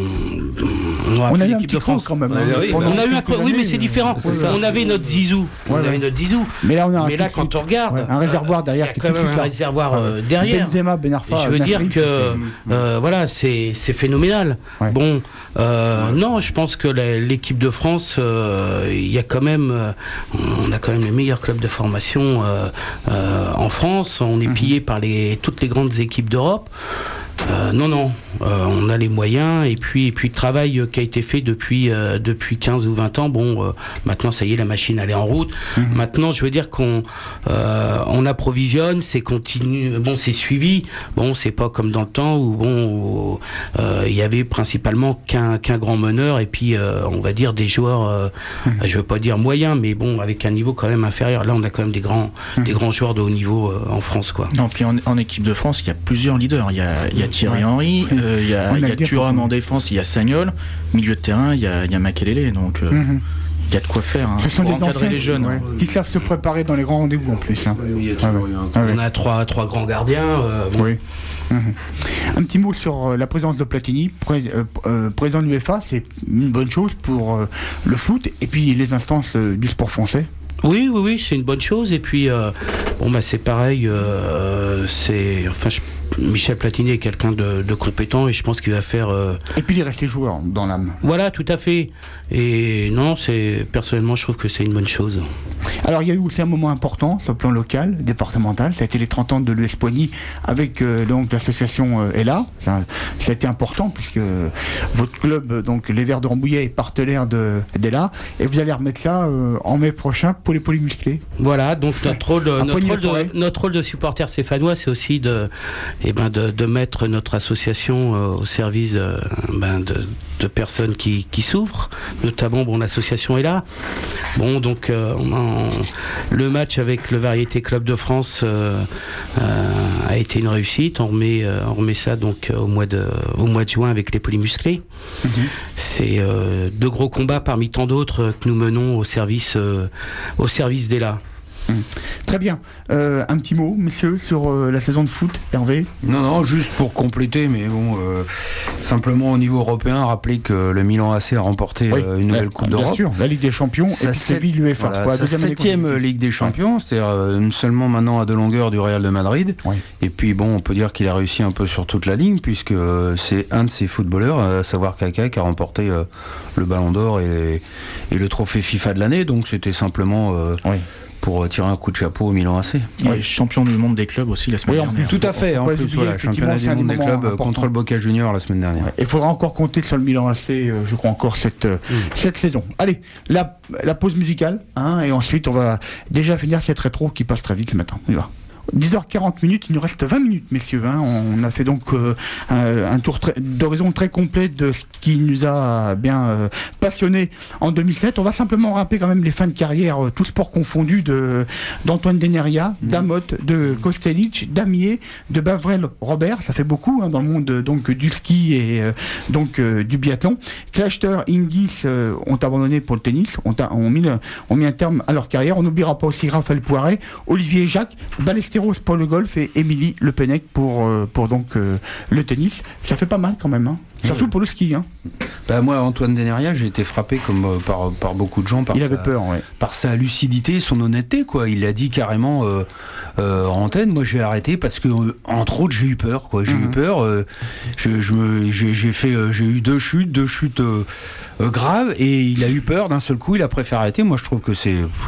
on,
on a eu un petit creux quand même.
Ouais, oui, on, on a eu un creux, oui mais c'est différent. C'est on avait notre Zizou, ouais, on ouais. avait notre Zizou.
Mais là on a un
mais là quand on regarde,
ouais, un réservoir derrière.
Il y a quand même un réservoir euh, derrière.
Benzema, Ben Arfa.
Je veux dire Nasri, que euh, voilà c'est c'est phénoménal. Ouais. Bon euh, ouais. non je pense que la, l'équipe de France euh, il y a quand même euh, on a quand même les meilleurs clubs de formation euh, euh, en France. On est pillé par les toutes les grandes équipes d'Europe. Euh, non, non, euh, on a les moyens et puis, et puis le travail qui a été fait depuis, euh, depuis quinze ou vingt ans, bon, euh, maintenant ça y est, la machine elle est en route. Mmh. Maintenant, je veux dire qu'on euh, on approvisionne, c'est continu, bon, c'est suivi, bon, c'est pas comme dans le temps où, bon, il euh, y avait principalement qu'un, qu'un grand meneur et puis, euh, on va dire, des joueurs, euh, mmh. je veux pas dire moyens, mais bon, avec un niveau quand même inférieur. Là, on a quand même des grands, mmh. des grands joueurs de haut niveau euh, en France, quoi.
Non, puis en, en équipe de France, il y a plusieurs leaders. Il y a, il y a Thierry ouais. Henry, il euh, y a, y a Thuram en défense, il y a Sagnol, milieu de terrain, il y a, y a Makelele, donc il euh, mm-hmm. y a de quoi faire hein,
Ce sont
pour
des
encadrer
anciens,
les jeunes.
Ouais, qui savent se préparer dans les grands rendez-vous en plus. Hein.
Oui, ah ouais. Ah ouais. On a trois, trois grands gardiens. Euh, bon.
Oui. Mmh. Un petit mot sur euh, la présence de Platini, pré- euh, euh, président de l'UEFA, c'est une bonne chose pour euh, le foot et puis les instances euh, du sport français.
Oui, oui, oui, c'est une bonne chose. Et puis, euh, bon, bah, c'est pareil. Euh, c'est, enfin, je, Michel Platini est quelqu'un de, de compétent et je pense qu'il va faire. Euh...
Et puis, il reste les joueurs dans l'âme.
Voilà, tout à fait. Et non, c'est personnellement, je trouve que c'est une bonne chose.
Alors, il y a eu aussi un moment important sur le plan local, départemental. Ça a été les trente ans de l'U S Poigny avec euh, donc l'association euh, Ella. Ça, ça a été important puisque euh, votre club, donc les Verts de Rambouillet, est partenaire de d'Ella et vous allez remettre ça euh, en mai prochain pour les polymusclés.
Voilà, donc notre rôle, notre rôle, de, notre rôle de supporter stéphanois, c'est aussi de, eh ben de, de mettre notre association euh, au service euh, ben de, de personnes qui, qui souffrent, notamment bon l'association est là. Bon donc euh, on, on, le match avec le Variété Club de France euh, euh, a été une réussite. On remet, euh, on remet ça donc au mois de, au mois de juin avec les polymusclés. Mm-hmm. C'est euh, de gros combats parmi tant d'autres que nous menons au service. Euh, au service d'Ella.
Mmh. Très bien. Euh, un petit mot, messieurs, sur euh, la saison de foot, Hervé ?
Non, non, juste pour compléter, mais bon, euh, simplement au niveau européen, rappeler que le Milan A C a remporté oui, euh, une nouvelle
ouais,
Coupe
bien
d'Europe.
Bien sûr, la Ligue des Champions
sa
et puis Séville l'UEFA.
Voilà, sa septième Ligue des Champions, ouais. c'est-à-dire euh, seulement maintenant à deux longueurs du Real de Madrid. Ouais. Et puis bon, on peut dire qu'il a réussi un peu sur toute la ligne, puisque euh, c'est un de ses footballeurs, à savoir Kaka, qui a remporté euh, le Ballon d'Or et, et le trophée FIFA de l'année. Donc c'était simplement... Euh, oui. pour tirer un coup de chapeau au Milan A C.
Et ouais. champion du monde des clubs aussi la semaine oui, dernière.
Tout à fait, en plus, voilà, championnat du monde des clubs important. Contre le Boca Junior la semaine dernière.
Il ouais. faudra encore compter sur le Milan A C, euh, je crois encore cette, euh, mmh. cette saison. Allez, la, la pause musicale, hein, et ensuite on va déjà finir cette rétro qui passe très vite ce matin. On y va. dix heures quarante minutes, il nous reste vingt minutes, messieurs. Hein. On a fait donc euh, un, un tour très, d'horizon très complet de ce qui nous a bien euh, passionnés en deux mille sept. On va simplement rappeler quand même les fins de carrière, euh, tous sports confondus, de, d'Antoine Deneria, mmh. d'Amotte, de Kostelic, d'Amier, de Bavrel Robert. Ça fait beaucoup hein, dans le monde euh, donc, du ski et euh, donc euh, du biathlon. Clijsters, Hingis euh, ont abandonné pour le tennis, ont, ont, mis le, ont mis un terme à leur carrière. On n'oubliera pas aussi Raphaël Poiret, Olivier Jacques, Ballesteros pour le golf et Émilie Le Pennec pour, euh, pour donc euh, le tennis. Ça fait pas mal quand même, hein. Surtout pour le ski. Hein.
Bah moi, Antoine Deneria, j'ai été frappé comme euh, par, par beaucoup de gens par,
Il
sa,
avait peur, ouais.
par sa lucidité, son honnêteté, quoi. Il l'a dit carrément euh, euh, en antenne. Moi, j'ai arrêté parce que, euh, entre autres, j'ai eu peur, quoi. J'ai mm-hmm. eu peur. Euh, je, je me, j'ai, j'ai fait, euh, j'ai eu deux chutes, deux chutes euh, euh, graves, et il a eu peur d'un seul coup. Il a préféré arrêter. Moi, je trouve que c'est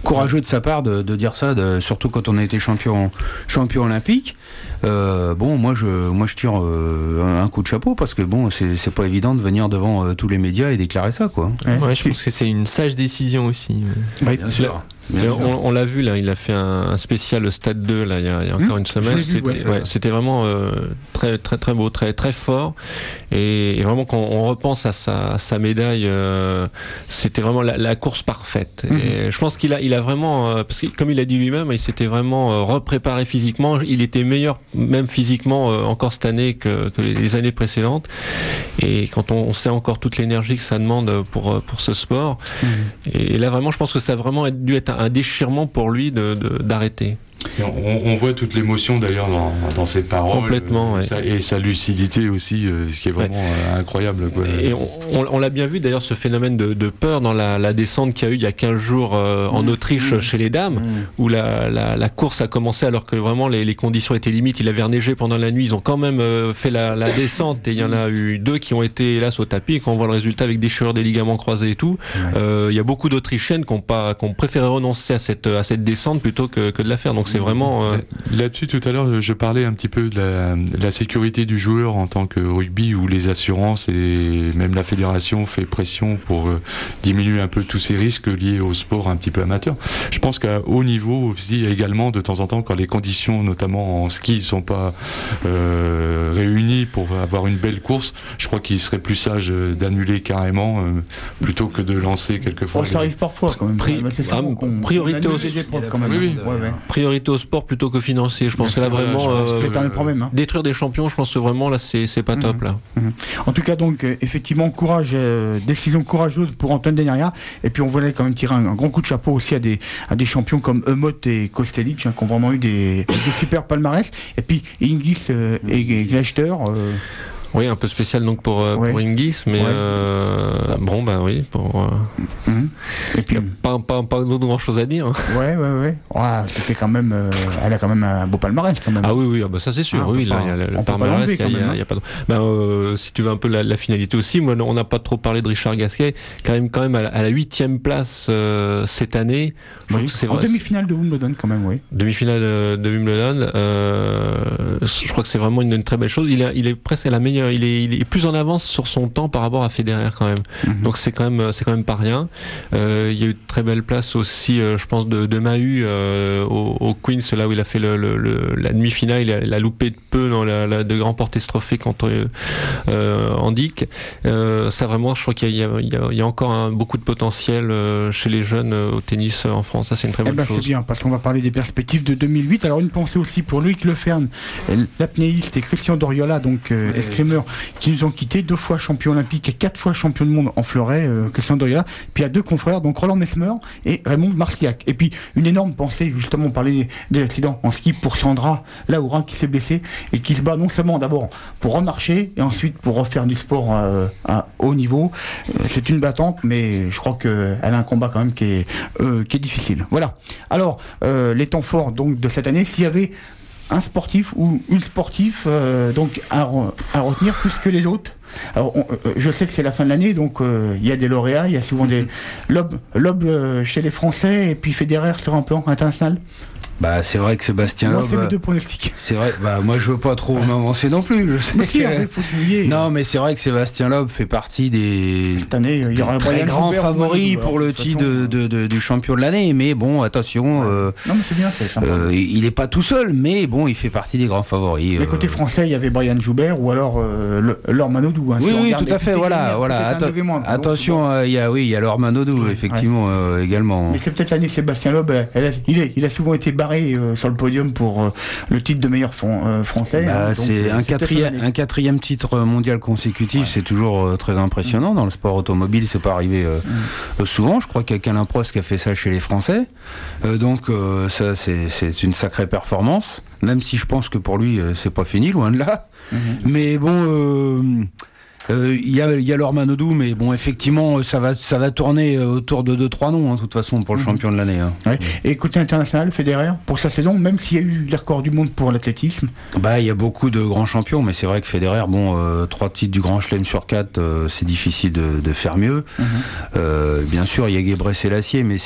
courageux de sa part de, de dire ça, de, surtout quand on a été champion, champion olympique. Euh, bon, moi je, moi je tire euh, un coup de chapeau parce que bon, c'est, c'est pas évident de venir devant euh, tous les médias et déclarer ça, quoi.
Ouais, ouais, je pense que c'est une sage décision aussi.
Ouais, bien sûr.
Bien on, on l'a vu là, il a fait un, un spécial Stade deux là, il y a, il y a encore mmh, une semaine. C'était, vu, ouais. Ouais, c'était vraiment euh, très très très beau, très très fort. Et, et vraiment quand on repense à sa, à sa médaille, euh, c'était vraiment la, la course parfaite. Mmh. Et je pense qu'il a il a vraiment, euh, parce que comme il a dit lui-même, il s'était vraiment euh, repréparé physiquement. Il était meilleur même physiquement euh, encore cette année que, que les années précédentes. Et quand on, on sait encore toute l'énergie que ça demande pour pour ce sport. Mmh. Et, et là vraiment, je pense que ça a vraiment dû être un déchirement pour lui de, de, d'arrêter.
Et on, on voit toute l'émotion d'ailleurs dans, dans ses paroles.
Complètement,
euh,
ouais.
sa, et sa lucidité aussi, euh, ce qui est vraiment ouais. euh, incroyable. Quoi.
Et on, on, on l'a bien vu d'ailleurs, ce phénomène de, de peur dans la, la descente qu'il y a eu il y a quinze jours euh, en mmh. Autriche mmh. chez les dames, mmh. où la, la, la course a commencé alors que vraiment les, les conditions étaient limites. Il avait reneigé pendant la nuit. Ils ont quand même euh, fait la, la descente et il y en a eu deux qui ont été hélas au tapis. Et quand on voit le résultat avec déchirure des ligaments croisés et tout, ouais. euh, il y a beaucoup d'Autrichiennes qui ont pas, qui ont préféré renoncer à cette, à cette descente plutôt que, que de la faire. Donc c'est vraiment euh,
là-dessus, tout à l'heure, je parlais un petit peu de la, de la sécurité du joueur en tant que rugby, où les assurances et même la fédération fait pression pour euh, diminuer un peu tous ces risques liés au sport un petit peu amateur. Je pense qu'à haut niveau aussi, également, de temps en temps, quand les conditions, notamment en ski, ne sont pas euh, réunies pour avoir une belle course, je crois qu'il serait plus sage d'annuler carrément euh, plutôt que de lancer quelquefois.
Oh, ça arrive parfois quand même.
Pri- ah, priorité, au,
quand même.
Oui, oui. Ouais, ouais. Priorité au sport plutôt que financier. Je pense que là vraiment
euh, c'est un problème. Hein.
Détruire des champions, je pense que vraiment là c'est c'est pas mmh. top là.
Mmh. En tout cas donc euh, effectivement courage, euh, décision courageuse pour Antoine Denaria. Et puis on voulait quand même tirer un, un grand coup de chapeau aussi à des à des champions comme Eumot et Kostelic hein, qui ont vraiment eu des, des super palmarès. Et puis Hingis euh, et, et Gleichter. Euh,
Oui, un peu spécial donc pour euh, ouais. pour Hingis, mais ouais. euh, bon bah oui pour. Euh, mmh. Et puis pas pas pas d'autre grand chose à dire. Hein.
Ouais ouais ouais. Ouais, c'était quand même, euh, elle a quand même un beau palmarès quand même.
Ah oui oui, ah bah ça c'est sûr. Ah, oui, là il y a le, le palmarès, il y, y, y a pas. Bah euh, si tu veux un peu la, la finalité aussi, moi on n'a pas trop parlé de Richard Gasquet, quand même quand même à la huitième place euh, cette année.
Je oui. C'est en vrai, demi-finale de Wimbledon quand même, oui.
Demi-finale de Wimbledon. Euh, je crois que c'est vraiment une, une très belle chose. Il a il est presque à la meilleure. Il est, il est plus en avance sur son temps par rapport à Federer quand même. Mm-hmm. Donc c'est quand même, c'est quand même pas rien. Euh, il y a eu de très belles places aussi, euh, je pense, de, de Mahut euh, au, au Queens, là où il a fait le, le, le, la demi-finale. Il a, il a loupé de peu dans la, la de grands portés ce trophée contre euh, Andic. Euh, ça vraiment, je crois qu'il y a, il y a, il y a encore un, beaucoup de potentiel euh, chez les jeunes euh, au tennis en France. Ça c'est une très bonne
eh ben,
chose.
C'est bien parce qu'on va parler des perspectives de deux mille huit. Alors une pensée aussi pour Loïc Leferne, l'apnéiste, et Christian Doriola, donc euh, ouais, escrimeur, qui nous ont quittés, deux fois champion olympique et quatre fois champion du monde en fleuret, euh, Christian Doriola. Puis il y a deux confrères, donc Roland Mesmer et Raymond Marciac. Et puis une énorme pensée, justement, on parlait des accidents en ski pour Sandra Laura qui s'est blessée et qui se bat non seulement d'abord pour remarcher et ensuite pour refaire du sport euh, à haut niveau. Euh, c'est une battante, mais je crois qu'elle a un combat quand même qui est, euh, qui est difficile. Voilà. Alors, euh, les temps forts donc de cette année, s'il y avait un sportif ou une sportive euh, donc à, à retenir plus que les autres. Alors, on, euh, je sais que c'est la fin de l'année, donc il euh, y a des lauréats, il y a souvent des lobes, lobes euh, chez les Français, et puis Federer sur un plan international.
Bah c'est vrai que Sébastien
Loeb.
Loeb.
Moi c'est mes deux pronostics.
C'est vrai. Bah moi je veux pas trop m'avancer non plus. Je sais
mais
que.
Après, faut se mouiller.
Non mais c'est vrai que Sébastien Loeb fait partie des.
Cette année il y aura un
très grands favoris pour le titre de, de, de, du champion de l'année. Mais bon attention.
Ouais.
Euh,
non mais c'est bien. C'est
euh, il est pas tout seul, mais bon il fait partie des grands favoris.
Mais euh... côté français il y avait Brian Joubert ou alors euh, Laure Manodou. Hein,
oui oui tout à fait. Voilà voilà. Atten- moins, attention il y a oui il y a Laure Manodou ouais, effectivement ouais. euh, également.
Mais c'est peut-être l'année Sébastien Loeb. Elle a, il, est, il a souvent été barré euh, sur le podium pour euh, le titre de meilleur fond, euh, français.
Bah,
hein,
c'est
donc,
un, c'est quatrième, un quatrième titre mondial consécutif, ouais. C'est toujours euh, très impressionnant. Mmh. Dans le sport automobile, c'est pas arrivé euh, mmh. souvent. Je crois qu'il y a qu'Alain Prost qui a fait ça chez les Français. Euh, donc euh, ça, c'est, c'est une sacrée performance. Même si je pense que pour lui, euh, c'est pas fini, loin de là. Mmh. Mais bon. Euh, Il euh, y a, y a Laure Manodou, mais bon, effectivement, ça va, ça va tourner autour de deux trois noms, hein, de toute façon, pour le mmh. champion de l'année. Hein.
Ouais. Et côté international, Federer, pour sa saison, même s'il y a eu les records du monde pour l'athlétisme.
Bah, il y a beaucoup de grands champions, mais c'est vrai que Federer, bon, euh, trois titres du Grand Chelem sur quatre, euh, c'est difficile de, de faire mieux. Mmh. Euh, bien sûr, il y a Gebrselassie, mais c'est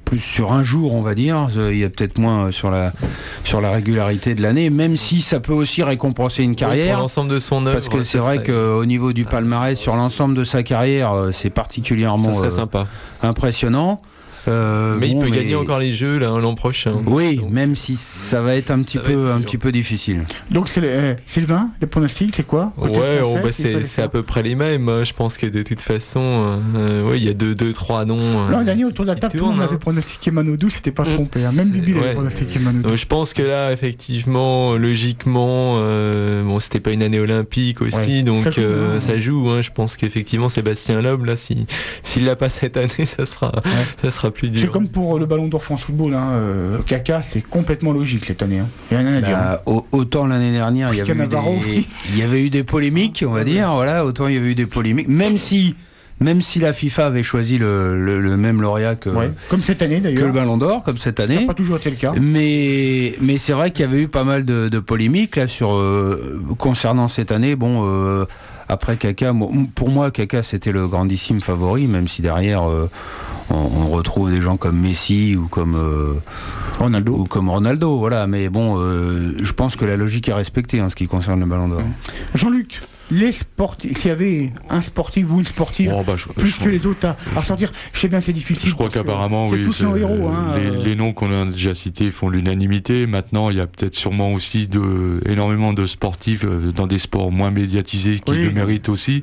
plus sur un jour, on va dire. Il y a peut-être moins sur la sur la régularité de l'année, même si ça peut aussi récompenser une carrière.
Oui, pour l'ensemble de son œuvre.
Parce que c'est vrai qu'au niveau du palmarès, sur l'ensemble de sa carrière, c'est particulièrement
ça serait sympa.
Euh, impressionnant. Euh,
mais
bon,
il peut
mais...
gagner encore les Jeux là, l'an prochain.
Oui,
donc,
même si ça va être un petit peu un petit peu difficile.
Donc c'est euh, Sylvain, les pronostics, c'est quoi?
Ouais, français, oh, bah, c'est, c'est à peu près les mêmes. Je pense que de toute façon, euh, ouais, il y a deux, deux, trois noms.
L'an dernier autour de la table, tout le monde avait pronostiqué Manodou, c'était pas mmh. trompé. Hein. Même Bibi ouais. avait pronostiqué Manodou.
Donc, je pense que là, effectivement, logiquement, euh, bon, c'était pas une année olympique aussi, ouais. donc ça joue. Euh, ça joue hein. Je pense qu'effectivement, Sébastien Loeb, là, si s'il l'a pas cette année, ça sera, ouais. ça sera plus dur.
C'est comme pour le Ballon d'Or France Football, hein, euh, Kaka, c'est complètement logique cette année. Hein. Il y a rien à dire.
Bah, hein. Autant l'année dernière, il y, avait eu des, il y avait eu des polémiques, on va dire. Voilà, autant il y avait eu des polémiques, même si, même si la FIFA avait choisi le, le, le même lauréat que,
ouais. comme cette année d'ailleurs,
que le Ballon d'Or, comme cette année. Ça n'a
pas toujours été le cas.
Mais, mais c'est vrai qu'il y avait eu pas mal de, de polémiques là sur euh, concernant cette année. Bon. Euh, Après Kaka, pour moi, Kaka c'était le grandissime favori, même si derrière euh, on, on retrouve des gens comme Messi ou comme euh,
Ronaldo.
Ou comme Ronaldo, voilà. Mais bon, euh, je pense que la logique est respectée en ce qui concerne le Ballon d'Or.
Jean-Luc, les sportifs, s'il y avait un sportif ou une sportive oh, bah, je, plus je, que je, les autres à, à ressortir, je sais bien que c'est difficile.
Je crois qu'apparemment,
c'est
oui,
tous nos héros. Hein,
les,
euh...
les noms qu'on a déjà cités font l'unanimité. Maintenant, il y a peut-être sûrement aussi de, énormément de sportifs dans des sports moins médiatisés qui oui. le méritent aussi.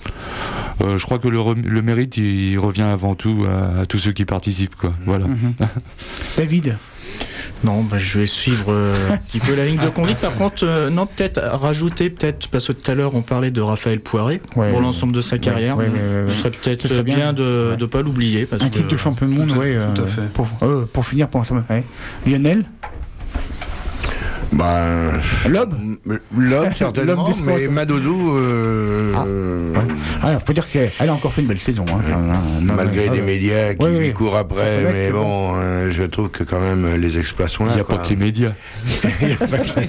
Euh, je crois que le, le mérite, il revient avant tout à, à tous ceux qui participent, quoi. Voilà.
Mm-hmm. David.
Non, bah, je vais suivre euh, un petit peu la ligne de conduite. Par contre, euh, non, peut-être rajouter, peut-être, parce que tout à l'heure on parlait de Raphaël Poiré
ouais,
pour
ouais,
l'ensemble de sa carrière.
Ouais, ouais, ouais,
Ce serait peut-être bien, bien de ne ouais. pas l'oublier. Parce
un
que,
titre de champion du monde, oui.
Tout à fait.
Euh, pour, euh, pour finir, pour ouais. Lionel.
Bah,
Loeb
Loeb certainement, Loeb mais Manodou euh,
ah, ouais. ah, faut dire qu'elle a encore fait une belle saison hein,
euh, malgré des médias qui
oui,
lui courent après, mais bon, bon. Euh, je trouve que quand même les exploits sont là.
Il n'y a quoi. Pas que les médias. Il n'y a pas que les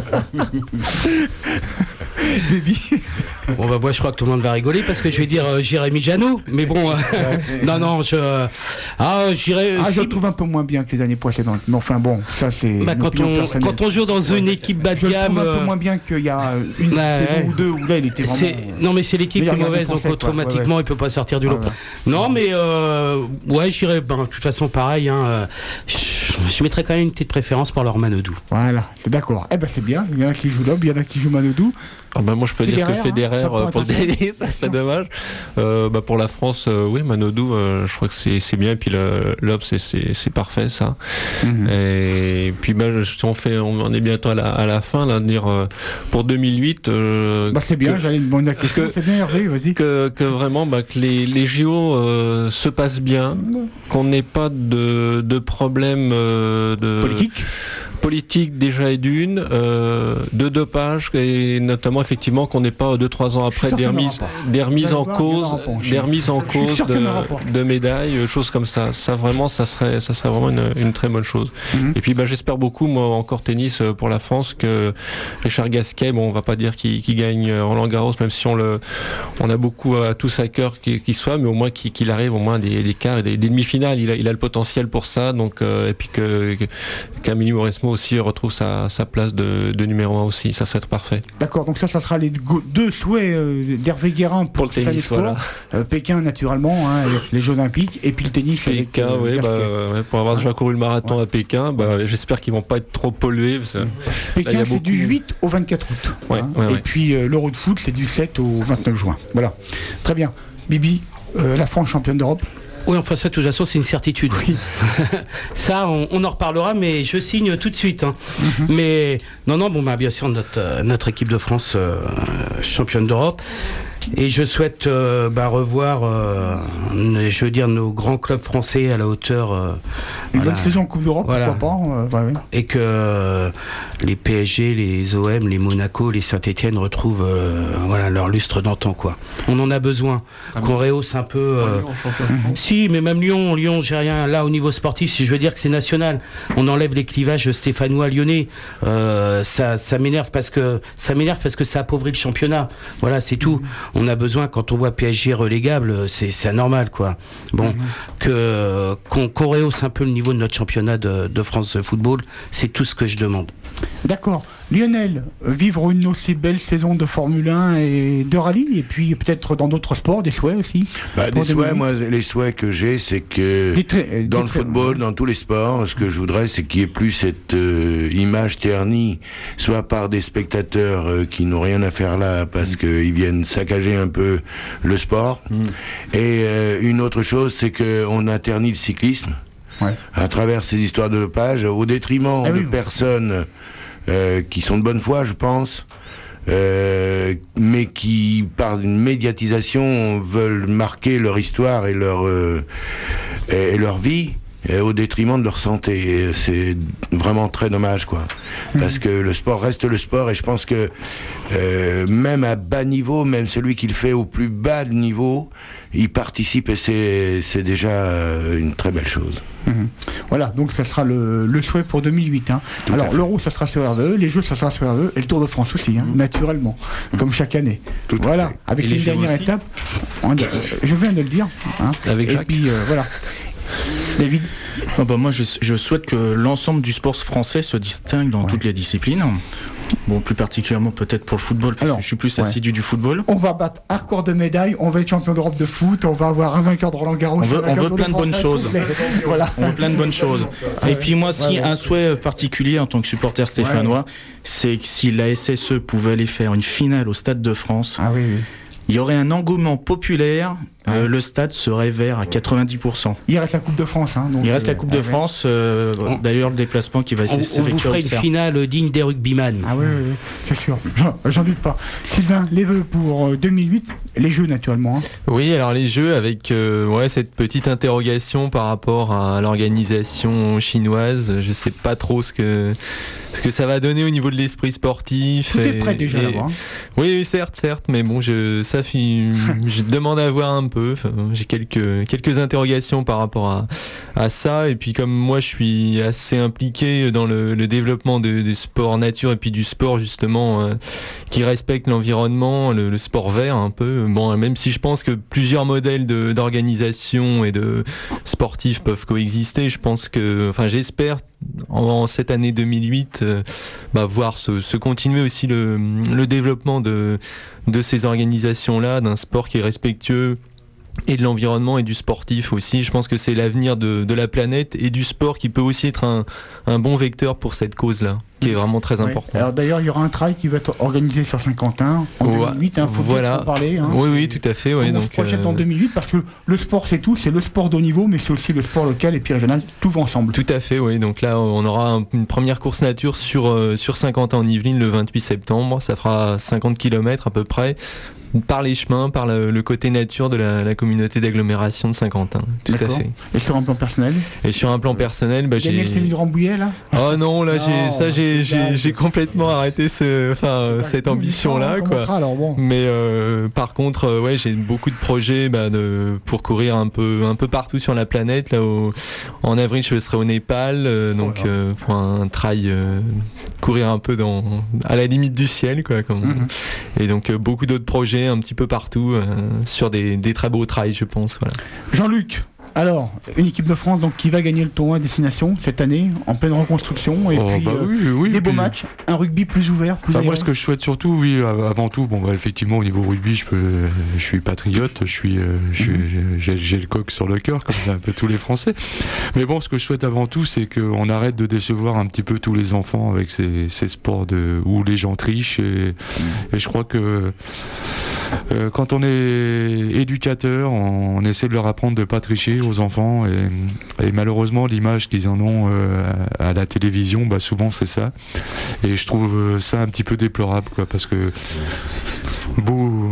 Baby.
Bon bah moi je crois que tout le monde va rigoler parce que je vais dire euh, Jérémy Janot, mais bon euh, non non je euh, ah j'irai
ah
si...
je le trouve un peu moins bien que les années précédentes, mais enfin bon ça c'est
bah, quand on quand on joue dans une équipe bas de
je
gamme
je le trouve un peu moins bien qu'il y a une bah, saison ouais. ou deux où là il était vraiment
c'est... non mais c'est l'équipe qui est mauvaise donc automatiquement ouais, ouais. il peut pas sortir du lot ouais, ouais. non mais euh, ouais j'irai ben, de toute façon pareil hein, je, je mettrais quand même une petite préférence pour leur Manodou.
Voilà c'est d'accord eh ben c'est bien il y en a qui jouent Loeb il y en a qui jouent Manodou.
Ah bah moi je peux Fédéraire, dire que Federer hein, pour le tennis ça serait dommage euh, bah pour la France euh, oui Manodou euh, je crois que c'est, c'est bien et puis le, Loeb c'est, c'est, c'est parfait ça mm-hmm. et puis bah, je, on, fait, on est bientôt à la, à la fin là, dire, euh, pour deux mille huit euh,
bah c'est bien que, j'allais demander la question que, c'est bien Hervé vas-y
que, que vraiment bah, que les, les J O euh, se passent bien qu'on n'ait pas de, de problème euh, de
politique
politique déjà et d'une, euh, de dopage et notamment effectivement qu'on n'ait pas deux trois ans après des remises, des remises en cause, des remises en cause de, de médailles, choses comme ça. Ça vraiment, ça serait, ça serait vraiment une, une très bonne chose. Mm-hmm. Et puis bah, j'espère beaucoup, moi encore tennis pour la France, que Richard Gasquet, bon on va pas dire qu'il, qu'il gagne Roland Garros, même si on le, on a beaucoup à tous à cœur qu'il, qu'il soit, mais au moins qu'il, qu'il arrive au moins des, des quarts et des, des demi-finales. Il a, il a le potentiel pour ça, donc euh, et puis que Camille Mauresmo aussi retrouve sa, sa place de, de numéro un aussi, ça serait parfait.
D'accord, donc ça, ça sera les deux souhaits euh, d'Hervé Guérin pour, pour le tennis, voilà. euh, Pékin naturellement, hein, les Jeux Olympiques, et puis le tennis.
Pékin, avec, euh, oui, bah, ouais, pour avoir déjà couru le marathon ouais. à Pékin, bah, j'espère qu'ils vont pas être trop pollués. Parce que,
Pékin, là, c'est beaucoup... du huit au vingt-quatre août. Ouais, hein, ouais, et ouais. puis euh, l'Euro de foot, c'est du sept au vingt-neuf juin. Voilà. Très bien. Bibi, euh, la France championne d'Europe.
Oui, enfin ça, de toute façon, c'est une certitude. Oui. Ça, on, on en reparlera, mais je signe tout de suite. Hein. Mm-hmm. Mais non, non, bon, bah, bien sûr, notre, notre équipe de France euh, championne d'Europe. Et je souhaite euh, bah, revoir, euh, je veux dire, nos grands clubs français à la hauteur. Euh,
Une voilà. bonne saison en Coupe d'Europe, voilà. pourquoi pas euh, bah, oui.
Et que euh, les P S G, les O M, les Monaco, les Saint-Etienne retrouvent euh, voilà, leur lustre d'antan, quoi. On en a besoin. Ah, qu'on rehausse un peu. Euh... Lyon, mm-hmm. Si, mais même Lyon, Lyon, j'ai rien. Là, au niveau sportif, si je veux dire que c'est national, on enlève les clivages stéphanois-lyonnais. Euh, ça, ça m'énerve parce que ça m'énerve parce que ça appauvrit le championnat. Voilà, c'est tout. Mm-hmm. on a besoin, quand on voit P S G relégable, c'est, c'est anormal, quoi. Bon, mmh. que, qu'on, qu'on rehausse un peu le niveau de notre championnat de, de France de football, c'est tout ce que je demande.
D'accord. Lionel, vivre une aussi belle saison de Formule un et de rallye, et puis peut-être dans d'autres sports, des souhaits aussi.
Bah, des souhaits, moi, les souhaits que j'ai, c'est que très, dans le très, football, dans tous les sports, ce que je voudrais, c'est qu'il n'y ait plus cette euh, image ternie, soit par des spectateurs euh, qui n'ont rien à faire là, parce mmh. qu'ils viennent saccager un peu le sport. Mmh. Et euh, une autre chose, c'est qu'on a terni le cyclisme, ouais. à travers ces histoires de dopage, au détriment ah, de oui. personnes Euh, qui sont de bonne foi, je pense, euh, mais qui, par une médiatisation, veulent marquer leur histoire et leur, euh, et leur vie euh, au détriment de leur santé. Et c'est vraiment très dommage, quoi. Mmh. Parce que le sport reste le sport, et je pense que euh, même à bas niveau, même celui qui le fait au plus bas niveau, il participe, et c'est, c'est déjà euh, une très belle chose.
Mmh. Voilà, donc ça sera le, le souhait pour deux mille huit. Hein. Alors l'Euro, ça sera sur R V E, les Jeux, ça sera sur R V E, et le Tour de France aussi, hein, mmh. naturellement, mmh. comme chaque année. Tout voilà, avec une dernière aussi. étape, on, euh, je viens de le dire. Hein,
avec
et
Jacques.
puis euh, voilà. David.
Oh bah moi, je, je souhaite que l'ensemble du sport français se distingue dans ouais. toutes les disciplines. Bon, plus particulièrement peut-être pour le football, parce Alors, que je suis plus ouais. assidu du football.
On va battre un record de médailles, on va être champion d'Europe de foot, on va avoir un vainqueur de Roland Garros.
On veut, on veut plein de bonnes choses.
Voilà.
On veut plein de bonnes choses. Et puis moi, si ouais, ouais. un souhait particulier en tant que supporter stéphanois, ouais. c'est que si la S S E pouvait aller faire une finale au Stade de France,
ah, oui, oui.
il y aurait un engouement populaire. Euh, le stade serait vert à quatre-vingt-dix pour cent.
Il reste la Coupe de France. Hein, donc
il reste la Coupe euh, de ah, France. Euh, on, D'ailleurs, le déplacement qui va s'effectuer.
On vous ferait une finale digne des rugbyman.
Ah oui, oui, oui, c'est sûr. J'en, j'en doute pas. Sylvain, les vœux pour deux mille huit, les Jeux naturellement. Hein.
Oui, alors les Jeux avec euh, ouais, cette petite interrogation par rapport à l'organisation chinoise. Je sais pas trop ce que ce que ça va donner au niveau de l'esprit sportif.
Tout et, est prêt déjà et, là-bas. Hein.
Oui, oui, certes, certes, mais bon, je ça je demande à voir un peu. Enfin, j'ai quelques quelques interrogations par rapport à à ça, et puis comme moi je suis assez impliqué dans le, le développement de, de sport nature et puis du sport justement euh, qui respecte l'environnement, le, le sport vert un peu. Bon, même si je pense que plusieurs modèles de, d'organisation et de sportifs peuvent coexister, je pense que, enfin, j'espère en, en cette année deux mille huit euh, bah, voir se, se continuer aussi le le développement de de ces organisations-là, d'un sport qui est respectueux et de l'environnement et du sportif aussi. Je pense que c'est l'avenir de, de la planète et du sport qui peut aussi être un, un bon vecteur pour cette cause-là, qui est vraiment très
oui.
important.
Alors d'ailleurs, il y aura un trail qui va être organisé sur Saint-Quentin en ouais. deux mille huit, il hein, faut
voilà.
en parler. Hein.
Oui, oui, tout à fait. Ouais,
on
donc,
se projette
euh...
en deux mille huit parce que le sport c'est tout, c'est le sport de haut niveau, mais c'est aussi le sport local et puis régional, tout va ensemble.
Tout à fait, oui. Donc là, on aura un, une première course nature sur, euh, sur Saint-Quentin en Yvelines le vingt-huit septembre. Ça fera cinquante kilomètres à peu près, par les chemins, par le, le côté nature de la, la communauté d'agglomération de Saint-Quentin. Tout D'accord. à fait.
Et sur un plan personnel ?
Et sur un plan personnel, bah,
Daniel
j'ai...
Daniel Rambouillet, là ?
Oh non, là, non, j'ai, ça, j'ai, j'ai, j'ai complètement arrêté ce, enfin, cette ambition-là, quoi.
Alors, bon.
Mais euh, par contre, euh, ouais, j'ai beaucoup de projets bah, de, pour courir un peu, un peu partout sur la planète. Là, au, en avril, je serai au Népal, euh, donc voilà. euh, pour un trail, euh, courir un peu dans, à la limite du ciel, quoi. Comme, mm-hmm. Et donc euh, beaucoup d'autres projets un petit peu partout euh, sur des, des très beaux trails, je pense. Voilà.
Jean-Luc, alors, une équipe de France donc, qui va gagner le tournoi Destination cette année, en pleine reconstruction, et oh, puis
bah
euh,
oui, oui,
des beaux
puis...
matchs, un rugby plus ouvert, plus
enfin, moi, ce que je souhaite surtout, oui, avant tout, bon, bah, effectivement, au niveau rugby, je, peux, je suis patriote, je suis, euh, je, mm-hmm. j'ai, j'ai le coq sur le cœur, comme un peu tous les Français. Mais bon, ce que je souhaite avant tout, c'est qu'on arrête de décevoir un petit peu tous les enfants avec ces, ces sports de, où les gens trichent. Et, mm-hmm. et je crois que euh, quand on est éducateur, on, on essaie de leur apprendre de ne pas tricher aux enfants, et, et malheureusement l'image qu'ils en ont euh, à, à la télévision, bah souvent c'est ça, et je trouve ça un petit peu déplorable, quoi, parce que beau,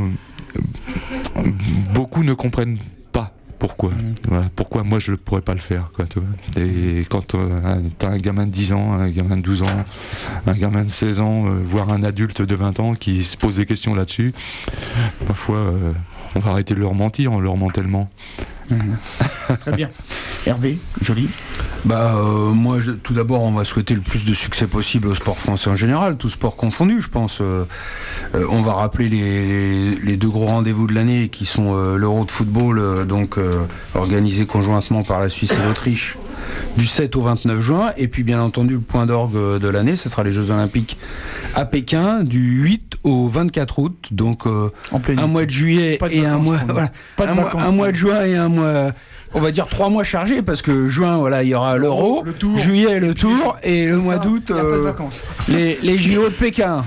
beaucoup ne comprennent pas pourquoi. Mmh. Voilà, pourquoi moi je ne pourrais pas le faire, quoi, tu vois. Et quand euh, t'as un gamin de dix ans, un gamin de douze ans, un gamin de seize ans, euh, voire un adulte de vingt ans qui se pose des questions là-dessus, parfois euh, on va arrêter de leur mentir, on leur ment tellement.
Mmh. Très bien. Hervé, joli.
Bah, euh, moi, je, tout d'abord, on va souhaiter le plus de succès possible au sport français en général, tout sport confondu, je pense. Euh, euh, on va rappeler les, les, les deux gros rendez-vous de l'année qui sont euh, l'Euro de football, euh, donc euh, organisé conjointement par la Suisse et l'Autriche, du sept au vingt-neuf juin, et puis bien entendu le point d'orgue de l'année, ce sera les Jeux Olympiques à Pékin du huit au vingt-quatre août, donc euh, un mois de juillet et vacances, un mois, voilà, un, mois un mois de juin et un mois. On va dire trois mois chargés parce que juin, voilà, il y aura l'Euro, le tour, juillet le tour et le mois d'août euh, les, les J O de Pékin.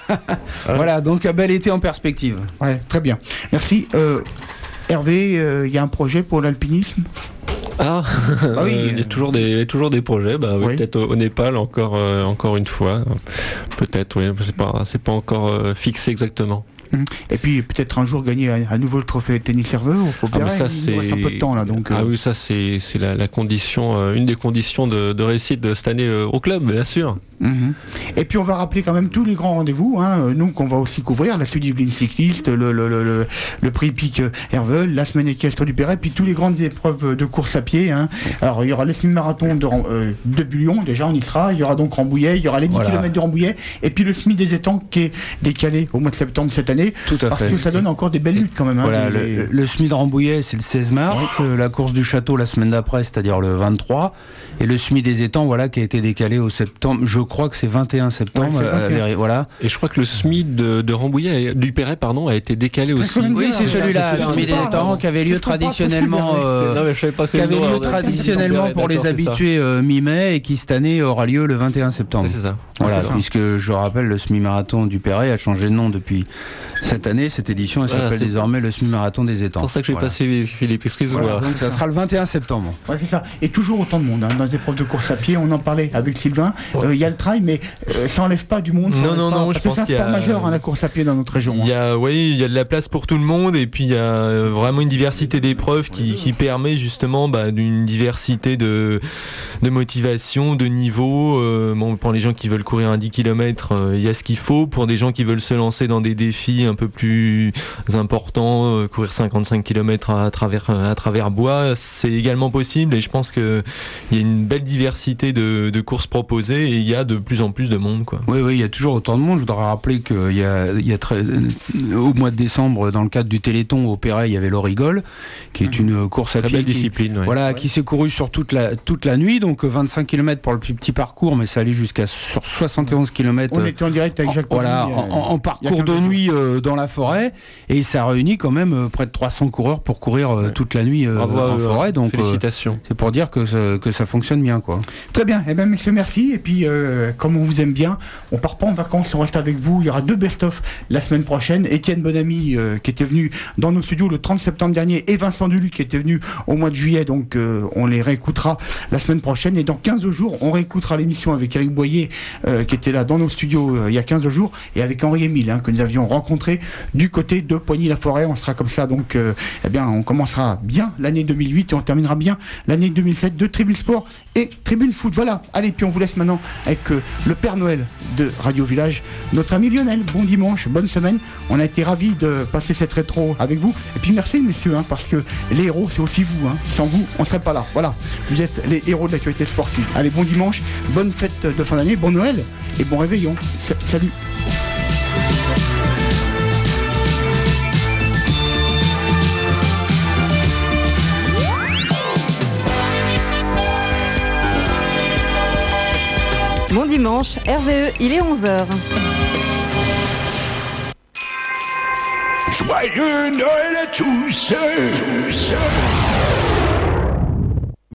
Voilà, donc un bel été en perspective.
Ouais, très bien. Merci. Euh, Hervé, il euh, y a un projet pour l'alpinisme ?
Ah, ah oui, euh, il y a toujours des toujours des projets. Bah oui, oui. Peut-être au, au Népal encore euh, encore une fois. Peut-être, oui. C'est pas c'est pas encore euh, fixé exactement.
Et puis peut-être un jour gagner à, à nouveau le trophée tennis serveur au Péray. Ah, ça, il nous reste un peu de temps là, donc.
Ah
euh...
oui, ça c'est c'est la, la condition, euh, une des conditions de, de réussite de cette année euh, au club, bien sûr.
Mmh. Et puis on va rappeler quand même tous les grands rendez-vous, hein, nous qu'on va aussi couvrir, la suite du Blind Cycliste, le, le, le, le, le prix Pic Hervel, la semaine équestre du Péray, puis tous les grandes épreuves de course à pied. Hein. Alors il y aura le semi-marathon de, euh, de Bullion, déjà on y sera, il y aura donc Rambouillet, il y aura les dix voilà. kilomètres de Rambouillet, et puis le S M I des étangs qui est décalé au mois de septembre cette année.
Tout à
parce
fait.
que ça donne encore des belles luttes quand même. Hein,
voilà,
les...
le, le S M I de Rambouillet c'est le seize mars, oui. La course du château la semaine d'après, c'est-à-dire le vingt-trois, et le S M I des étangs voilà, qui a été décalé au septembre, je crois que c'est vingt et un septembre, ouais, euh, voilà.
Et je crois que le S M I de, de Rambouillet, du Péray, pardon, a été décalé aussi.
Oui, c'est celui-là, le S M I des étangs, qui avait lieu traditionnellement, euh, qui avait lieu traditionnellement pour les habitués euh, mi-mai et qui cette année aura lieu le vingt et un septembre.
C'est ça.
Voilà, c'est puisque ça. Je rappelle, le semi-marathon du Péray a changé de nom depuis cette année. Cette édition, elle voilà, s'appelle désormais le semi-marathon des étangs.
C'est pour ça que j'ai voilà. passé Philippe, excuse-moi.
Voilà, donc ça sera le vingt et un septembre.
Ouais, c'est ça. Et toujours autant de monde hein, dans les épreuves de course à pied. On en parlait avec Sylvain. Il ouais. euh, y a le trail, mais euh, ça enlève pas du monde.
Non, non,
pas,
non. Je pense qu'il y a
c'est un sport majeur hein, la course à pied dans notre région.
Il y a, oui, il y a de la place pour tout le monde, et puis il y a vraiment une diversité d'épreuves qui, qui permet justement bah, d'une diversité de, de motivation, de niveau. Euh, bon, pour les gens qui veulent courir un dix kilomètres, il y a ce qu'il faut. Pour des gens qui veulent se lancer dans des défis un peu plus importants, euh, courir cinquante-cinq kilomètres à travers à travers bois, c'est également possible. Et je pense que il y a une belle diversité de, de courses proposées et il y a de plus en plus de monde, quoi.
Oui, oui, il y a toujours autant de monde. Je voudrais rappeler qu'il y a, il y a très, au mois de décembre, dans le cadre du Téléthon au Péray, il y avait l'Origole, qui est une course à
très
pied
belle
qui,
discipline, ouais.
voilà,
ouais.
qui s'est courue sur toute la toute la nuit, donc vingt-cinq kilomètres pour le plus petit parcours, mais ça allait jusqu'à sur soixante et onze kilomètres.
On était en direct avec Jacques.
Voilà, en, en, en parcours de nuit euh, dans la forêt, et ça réunit quand même euh, près de trois cents coureurs pour courir euh, ouais. toute la nuit euh,
Bravo,
en forêt. Donc
félicitations.
Euh, c'est pour dire que ça, que ça fonctionne bien, quoi.
Très bien. Eh bien, messieurs, merci. Et puis, euh, comme on vous aime bien, on part pas en vacances, on reste avec vous. Il y aura deux best-of la semaine prochaine. Étienne Bonamy euh, qui était venu dans nos studios le trente septembre dernier, et Vincent Duluc qui était venu au mois de juillet. Donc, euh, on les réécoutera la semaine prochaine. Et dans quinze jours, on réécoutera l'émission avec Eric Boyer euh, qui était là dans nos studios euh, il y a quinze jours, et avec Henri Émile hein, que nous avions rencontré du côté de Poigny-la-Forêt. On sera comme ça, donc euh, eh bien on commencera bien l'année deux mille huit et on terminera bien l'année deux mille sept de Tribune Sport et Tribune Foot. Voilà, allez, puis on vous laisse maintenant avec euh, le Père Noël de Radio Village, notre ami Lionel. Bon dimanche, bonne semaine, on a été ravis de passer cette rétro avec vous, et puis merci messieurs, hein, parce que les héros c'est aussi vous, hein. Sans vous on serait pas là, voilà, vous êtes les héros de l'actualité sportive. Allez, bon dimanche, bonne fête de fin d'année, bon Noël et bon réveillon. Salut.
Bon dimanche, R V E, il est onze heures.
Joyeux Noël à tous, tous.